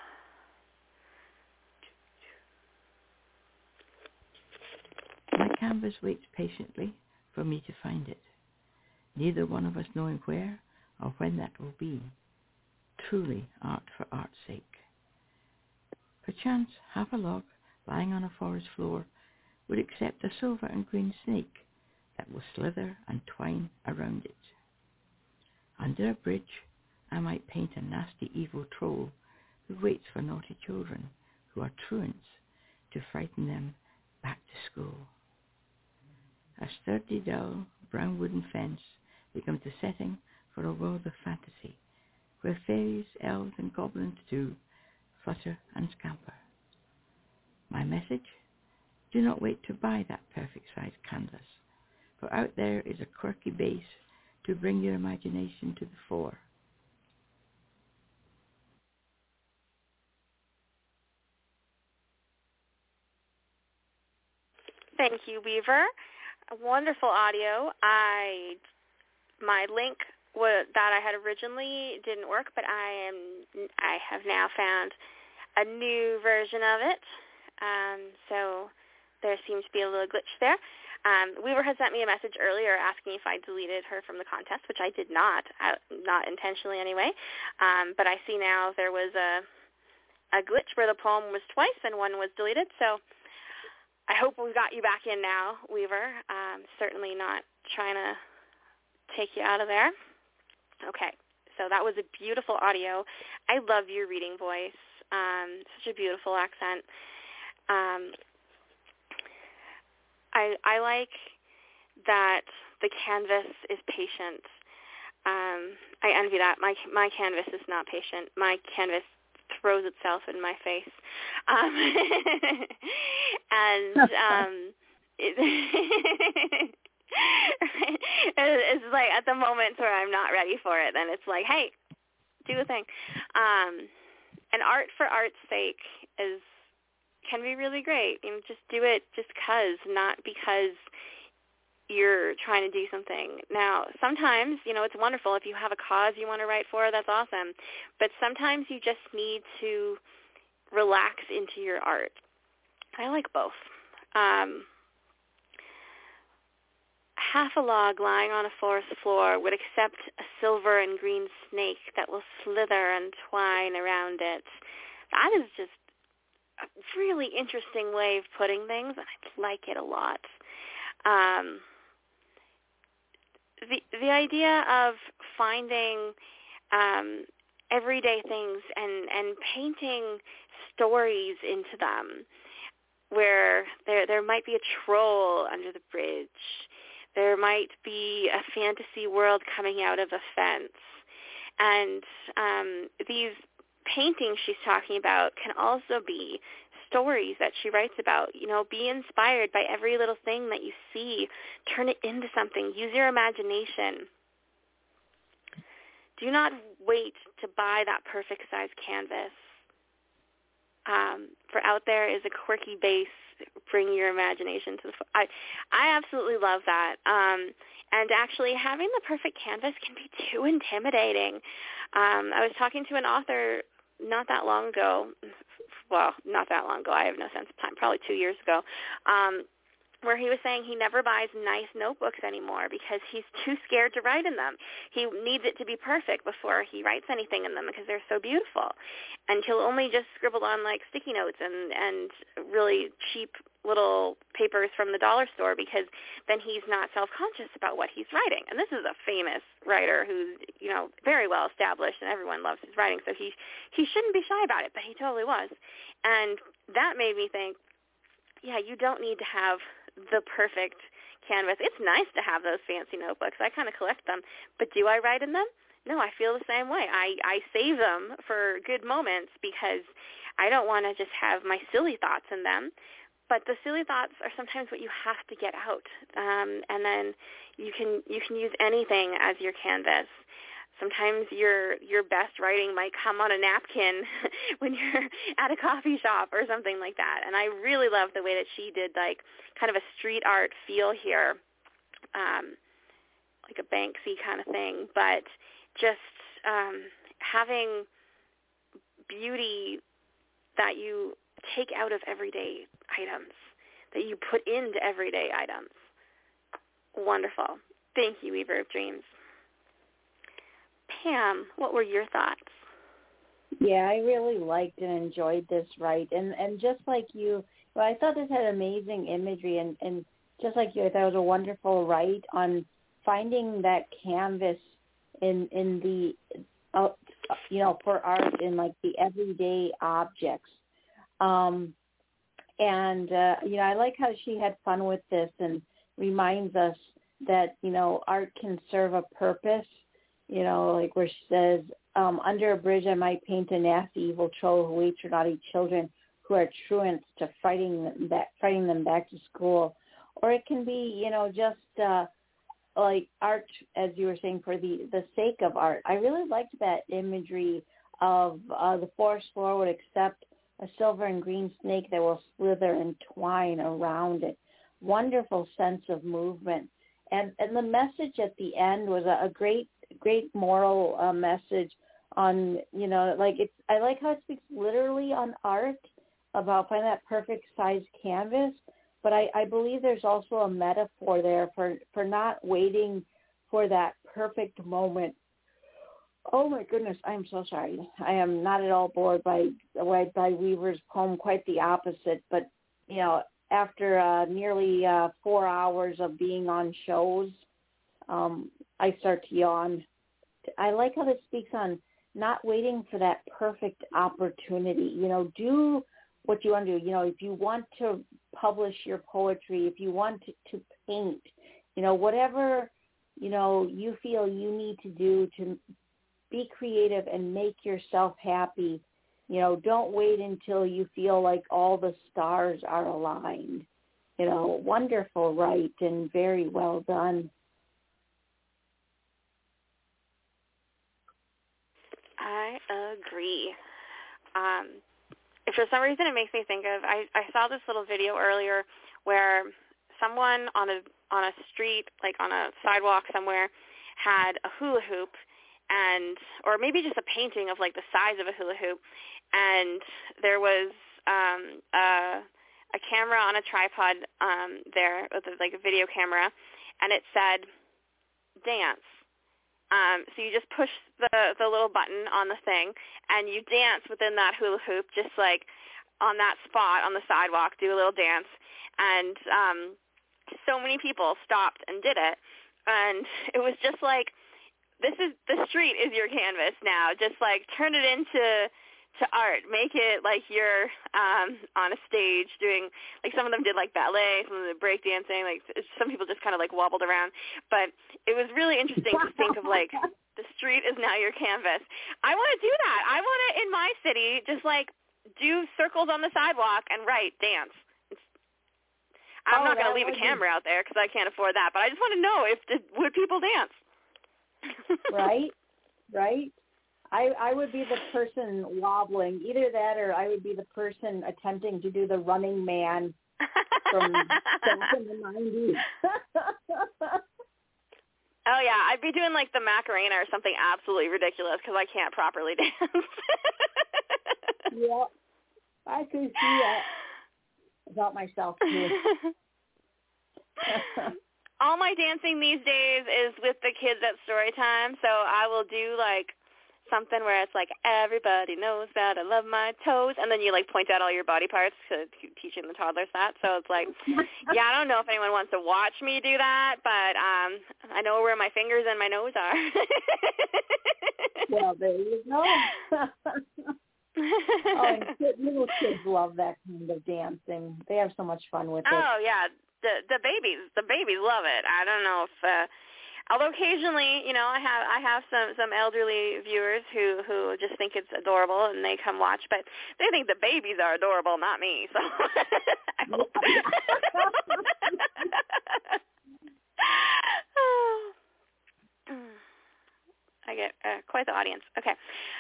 up. My canvas waits patiently for me to find it, neither one of us knowing where or when that will be. Truly art for art's sake. Perchance half a log lying on a forest floor would accept a silver and green snake that will slither and twine around it. Under a bridge I might paint a nasty evil troll who waits for naughty children who are truants to frighten them back to school. A sturdy, dull, brown wooden fence becomes the setting for a world of fantasy, where fairies, elves, and goblins too flutter and scamper. My message? Do not wait to buy that perfect-sized canvas, for out there is a quirky base to bring your imagination to the fore. Thank you, Weaver. A wonderful audio. My link that I had originally didn't work, but I have now found a new version of it. So there seems to be a little glitch there. Weaver had sent me a message earlier asking if I deleted her from the contest, which I did not intentionally anyway. But I see now there was a glitch where the poem was twice and one was deleted. So I hope we got you back in now, Weaver. Certainly not trying to take you out of there. Okay, so that was a beautiful audio. I love your reading voice. Such a beautiful accent. I like that the canvas is patient. I envy that. My canvas is not patient. My canvas throws itself in my face. It's like at the moments where I'm not ready for it, then it's like, hey, do the thing. And art for art's sake can be really great. You know, just do it just because, not because you're trying to do something. Now, sometimes, you know, it's wonderful if you have a cause you want to write for, that's awesome. But sometimes you just need to relax into your art. I like both. Half a log lying on a forest floor would accept a silver and green snake that will slither and twine around it. That is just a really interesting way of putting things, and I like it a lot. The idea of finding everyday things and painting stories into them, where there might be a troll under the bridge, there might be a fantasy world coming out of a fence, and these paintings she's talking about can also be stories that she writes about. You know, be inspired by every little thing that you see. Turn it into something. Use your imagination. Do not wait to buy that perfect size canvas. For out there is a quirky base. Bring your imagination to the I absolutely love that. And actually having the perfect canvas can be too intimidating. I was talking to an author not that long ago. Well, not that long ago. I have no sense of time. Probably 2 years ago. Where he was saying he never buys nice notebooks anymore because he's too scared to write in them. He needs it to be perfect before he writes anything in them because they're so beautiful. And he'll only just scribble on like sticky notes and really cheap little papers from the dollar store because then he's not self-conscious about what he's writing. And this is a famous writer who's, you know, very well established and everyone loves his writing. So he shouldn't be shy about it, but he totally was. And that made me think, yeah, you don't need to have the perfect canvas. It's nice to have those fancy notebooks. I kind of collect them. But do I write in them? No, I feel the same way. I save them for good moments because I don't want to just have my silly thoughts in them. But the silly thoughts are sometimes what you have to get out. And then you can use anything as your canvas. Sometimes your best writing might come on a napkin when you're at a coffee shop or something like that. And I really love the way that she did like kind of a street art feel here, like a Banksy kind of thing, but just having beauty that you take out of everyday items, that you put into everyday items. Wonderful. Thank you, Weaver of Dreams. Pam, what were your thoughts? Yeah, I really liked and enjoyed this write. And just like you, well, I thought this had amazing imagery. And just like you, I thought it was a wonderful write on finding that canvas in the, you know, for art in like the everyday objects. And, you know, I like how she had fun with this and reminds us that, you know, art can serve a purpose. You know, like where she says, under a bridge I might paint a nasty evil troll who waits for naughty children who are truants to frighting them back to school. Or it can be, you know, just like art, as you were saying, for the sake of art. I really liked that imagery of the forest floor would accept a silver and green snake that will slither and twine around it. Wonderful sense of movement. And the message at the end was a great moral message on, you know, like it's, I like how it speaks literally on art about finding that perfect size canvas, but I believe there's also a metaphor there for not waiting for that perfect moment. Oh my goodness, I'm so sorry. I am not at all bored by Weaver's poem, quite the opposite, but, you know, after nearly 4 hours of being on shows, I start to yawn. I like how this speaks on not waiting for that perfect opportunity. You know, do what you want to do. You know, if you want to publish your poetry, if you want to paint, whatever, you feel you need to do to be creative and make yourself happy. Don't wait until you feel like all the stars are aligned. Wonderful, right, and very well done. I agree. For some reason, it makes me think of, I saw this little video earlier where someone on a street, like on a sidewalk somewhere, had a hula hoop, or maybe just a painting of like the size of a hula hoop, and there was a camera on a tripod there with like a video camera, and it said dance. So you just push the little button on the thing, and you dance within that hula hoop, just like on that spot on the sidewalk, do a little dance. And so many people stopped and did it, and it was just like, the street is your canvas now. Just like turn it into art. Make it like you're on a stage doing, like some of them did like ballet, some of them did break dancing, like some people just kind of like wobbled around. But it was really interesting to think of like the street is now your canvas. I want to do that. I want to, in my city, just like do circles on the sidewalk and write, dance. I'm not going to leave a camera out there because I can't afford that, but I just want to know would people dance? Right. I would be the person wobbling. Either that or I would be the person attempting to do the Running Man from back in the 90s. Oh, yeah. I'd be doing like the Macarena or something absolutely ridiculous because I can't properly dance. Yeah, I could see that about myself, too. All my dancing these days is with the kids at story time, so I will do like something where it's like, everybody knows that I love my toes, and then you like point out all your body parts to teaching the toddlers that. So it's like, yeah, I don't know if anyone wants to watch me do that, but I know where my fingers and my nose are. Well, there you go. And little kids love that kind of dancing. They have so much fun with it. Oh yeah, the babies love it. I don't know if. Although occasionally, I have some elderly viewers who just think it's adorable and they come watch, but they think the babies are adorable, not me. So I hope. I get quite the audience. Okay,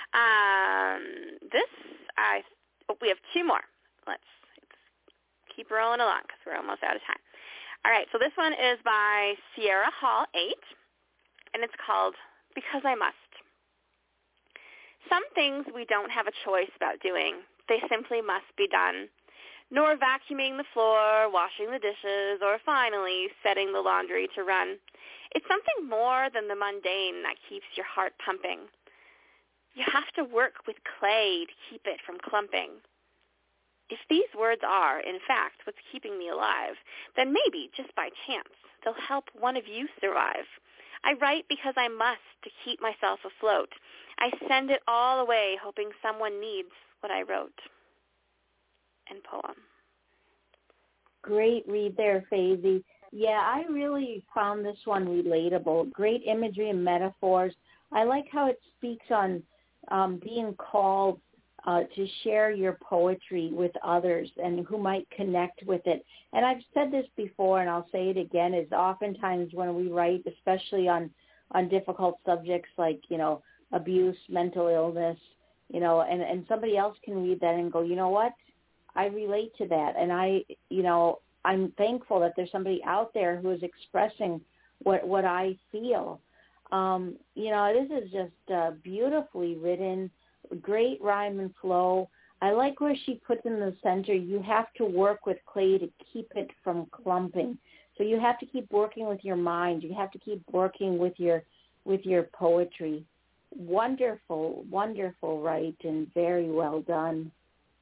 we have two more. Let's keep rolling along because we're almost out of time. All right, so this one is by Sierra Hall 8, and it's called Because I Must. Some things we don't have a choice about doing. They simply must be done. Nor vacuuming the floor, washing the dishes, or finally setting the laundry to run. It's something more than the mundane that keeps your heart pumping. You have to work with clay to keep it from clumping. If these words are, in fact, what's keeping me alive, then maybe, just by chance, they'll help one of you survive. I write because I must to keep myself afloat. I send it all away, hoping someone needs what I wrote. End poem. Great read there, Faisy. Yeah, I really found this one relatable. Great imagery and metaphors. I like how it speaks on being called to share your poetry with others and who might connect with it. And I've said this before, and I'll say it again, is oftentimes when we write, especially on difficult subjects like, abuse, mental illness, and somebody else can read that and go, you know what, I relate to that. And I'm thankful that there's somebody out there who is expressing what I feel. This is just beautifully written. Great rhyme and flow. I like where she puts in the center, you have to work with clay to keep it from clumping. So you have to keep working with your mind. You have to keep working with your poetry. Wonderful, wonderful, right, and very well done.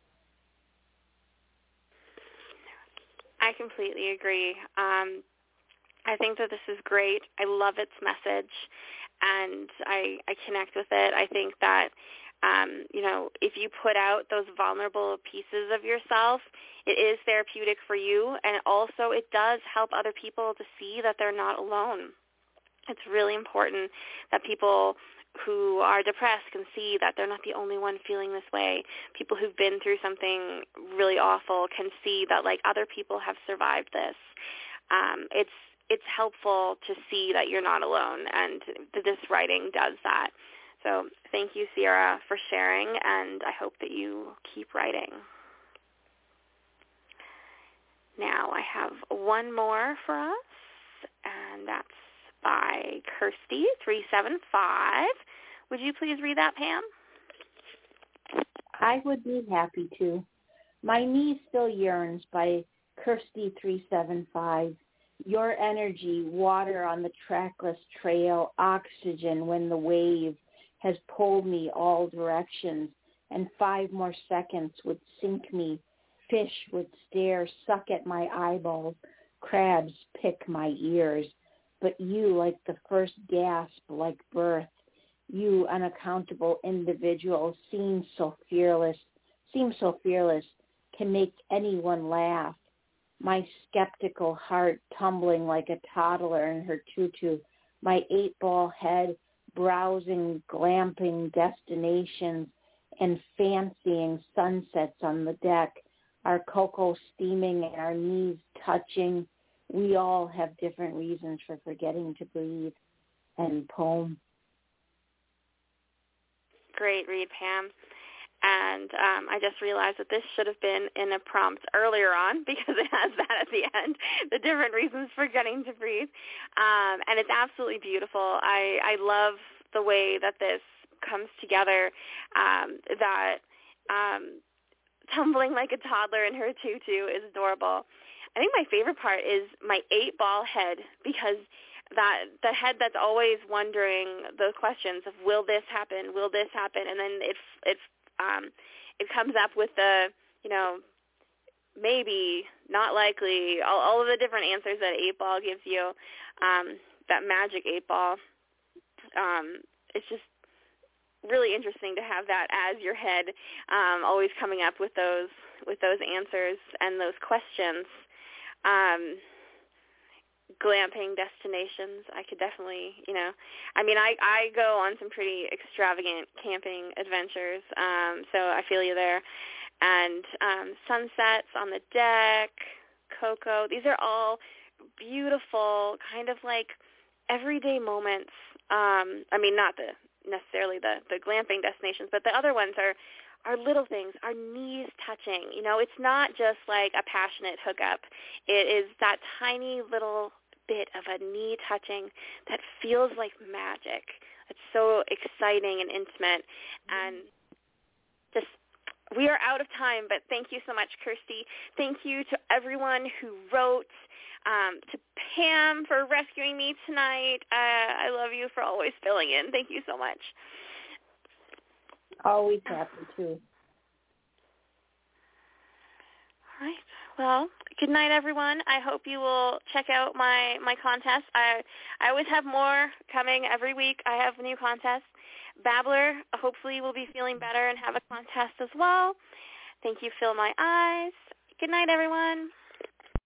I completely agree. I think that this is great. I love its message, and I connect with it. I think that If you put out those vulnerable pieces of yourself, it is therapeutic for you, and also it does help other people to see that they're not alone. It's really important that people who are depressed can see that they're not the only one feeling this way. People who've been through something really awful can see that, like, other people have survived this. It's helpful to see that you're not alone, and this writing does that. So thank you, Sierra, for sharing, and I hope that you keep writing. Now I have one more for us, and that's by Kirsty375. Would you please read that, Pam? I would be happy to. My Knee Still Yearns by Kirsty375. Your energy, water on the trackless trail, oxygen when the wave has pulled me all directions, and 5 more seconds would sink me. Fish would stare, suck at my eyeballs, crabs pick my ears. But you, like the first gasp, like birth, you, unaccountable individual, seem so fearless, can make anyone laugh. My skeptical heart tumbling like a toddler in her tutu, my 8-ball head browsing glamping destinations and fancying sunsets on the deck, our cocoa steaming and our knees touching. We all have different reasons for forgetting to breathe. And poem. Great read, Pam. And I just realized that this should have been in a prompt earlier on because it has that at the end, the different reasons for getting to breathe. And it's absolutely beautiful. I love the way that this comes together, that tumbling like a toddler in her tutu is adorable. I think my favorite part is my 8-ball head, because the head that's always wondering the questions of will this happen, and then it comes up with the, maybe, not likely, all of the different answers that 8-ball gives you, that magic 8-ball. It's just really interesting to have that as your head, always coming up with those answers and those questions. Glamping destinations, I could definitely, I go on some pretty extravagant camping adventures, so I feel you there. And sunsets on the deck, cocoa, these are all beautiful, kind of like everyday moments. Not necessarily the glamping destinations, but the other ones are little things, our knees touching. It's not just like a passionate hookup. It is that tiny little bit of a knee touching that feels like magic. It's so exciting and intimate. And just, we are out of time, but thank you so much, Kirsty. Thank you to everyone who wrote, to Pam for rescuing me tonight. I love you for always filling in. Thank you so much. Always happy to. All right. Well, good night, everyone. I hope you will check out my contest. I always have more coming every week. I have new contests. Babbler, hopefully, will be feeling better and have a contest as well. Thank you, Fill My Eyes. Good night, everyone.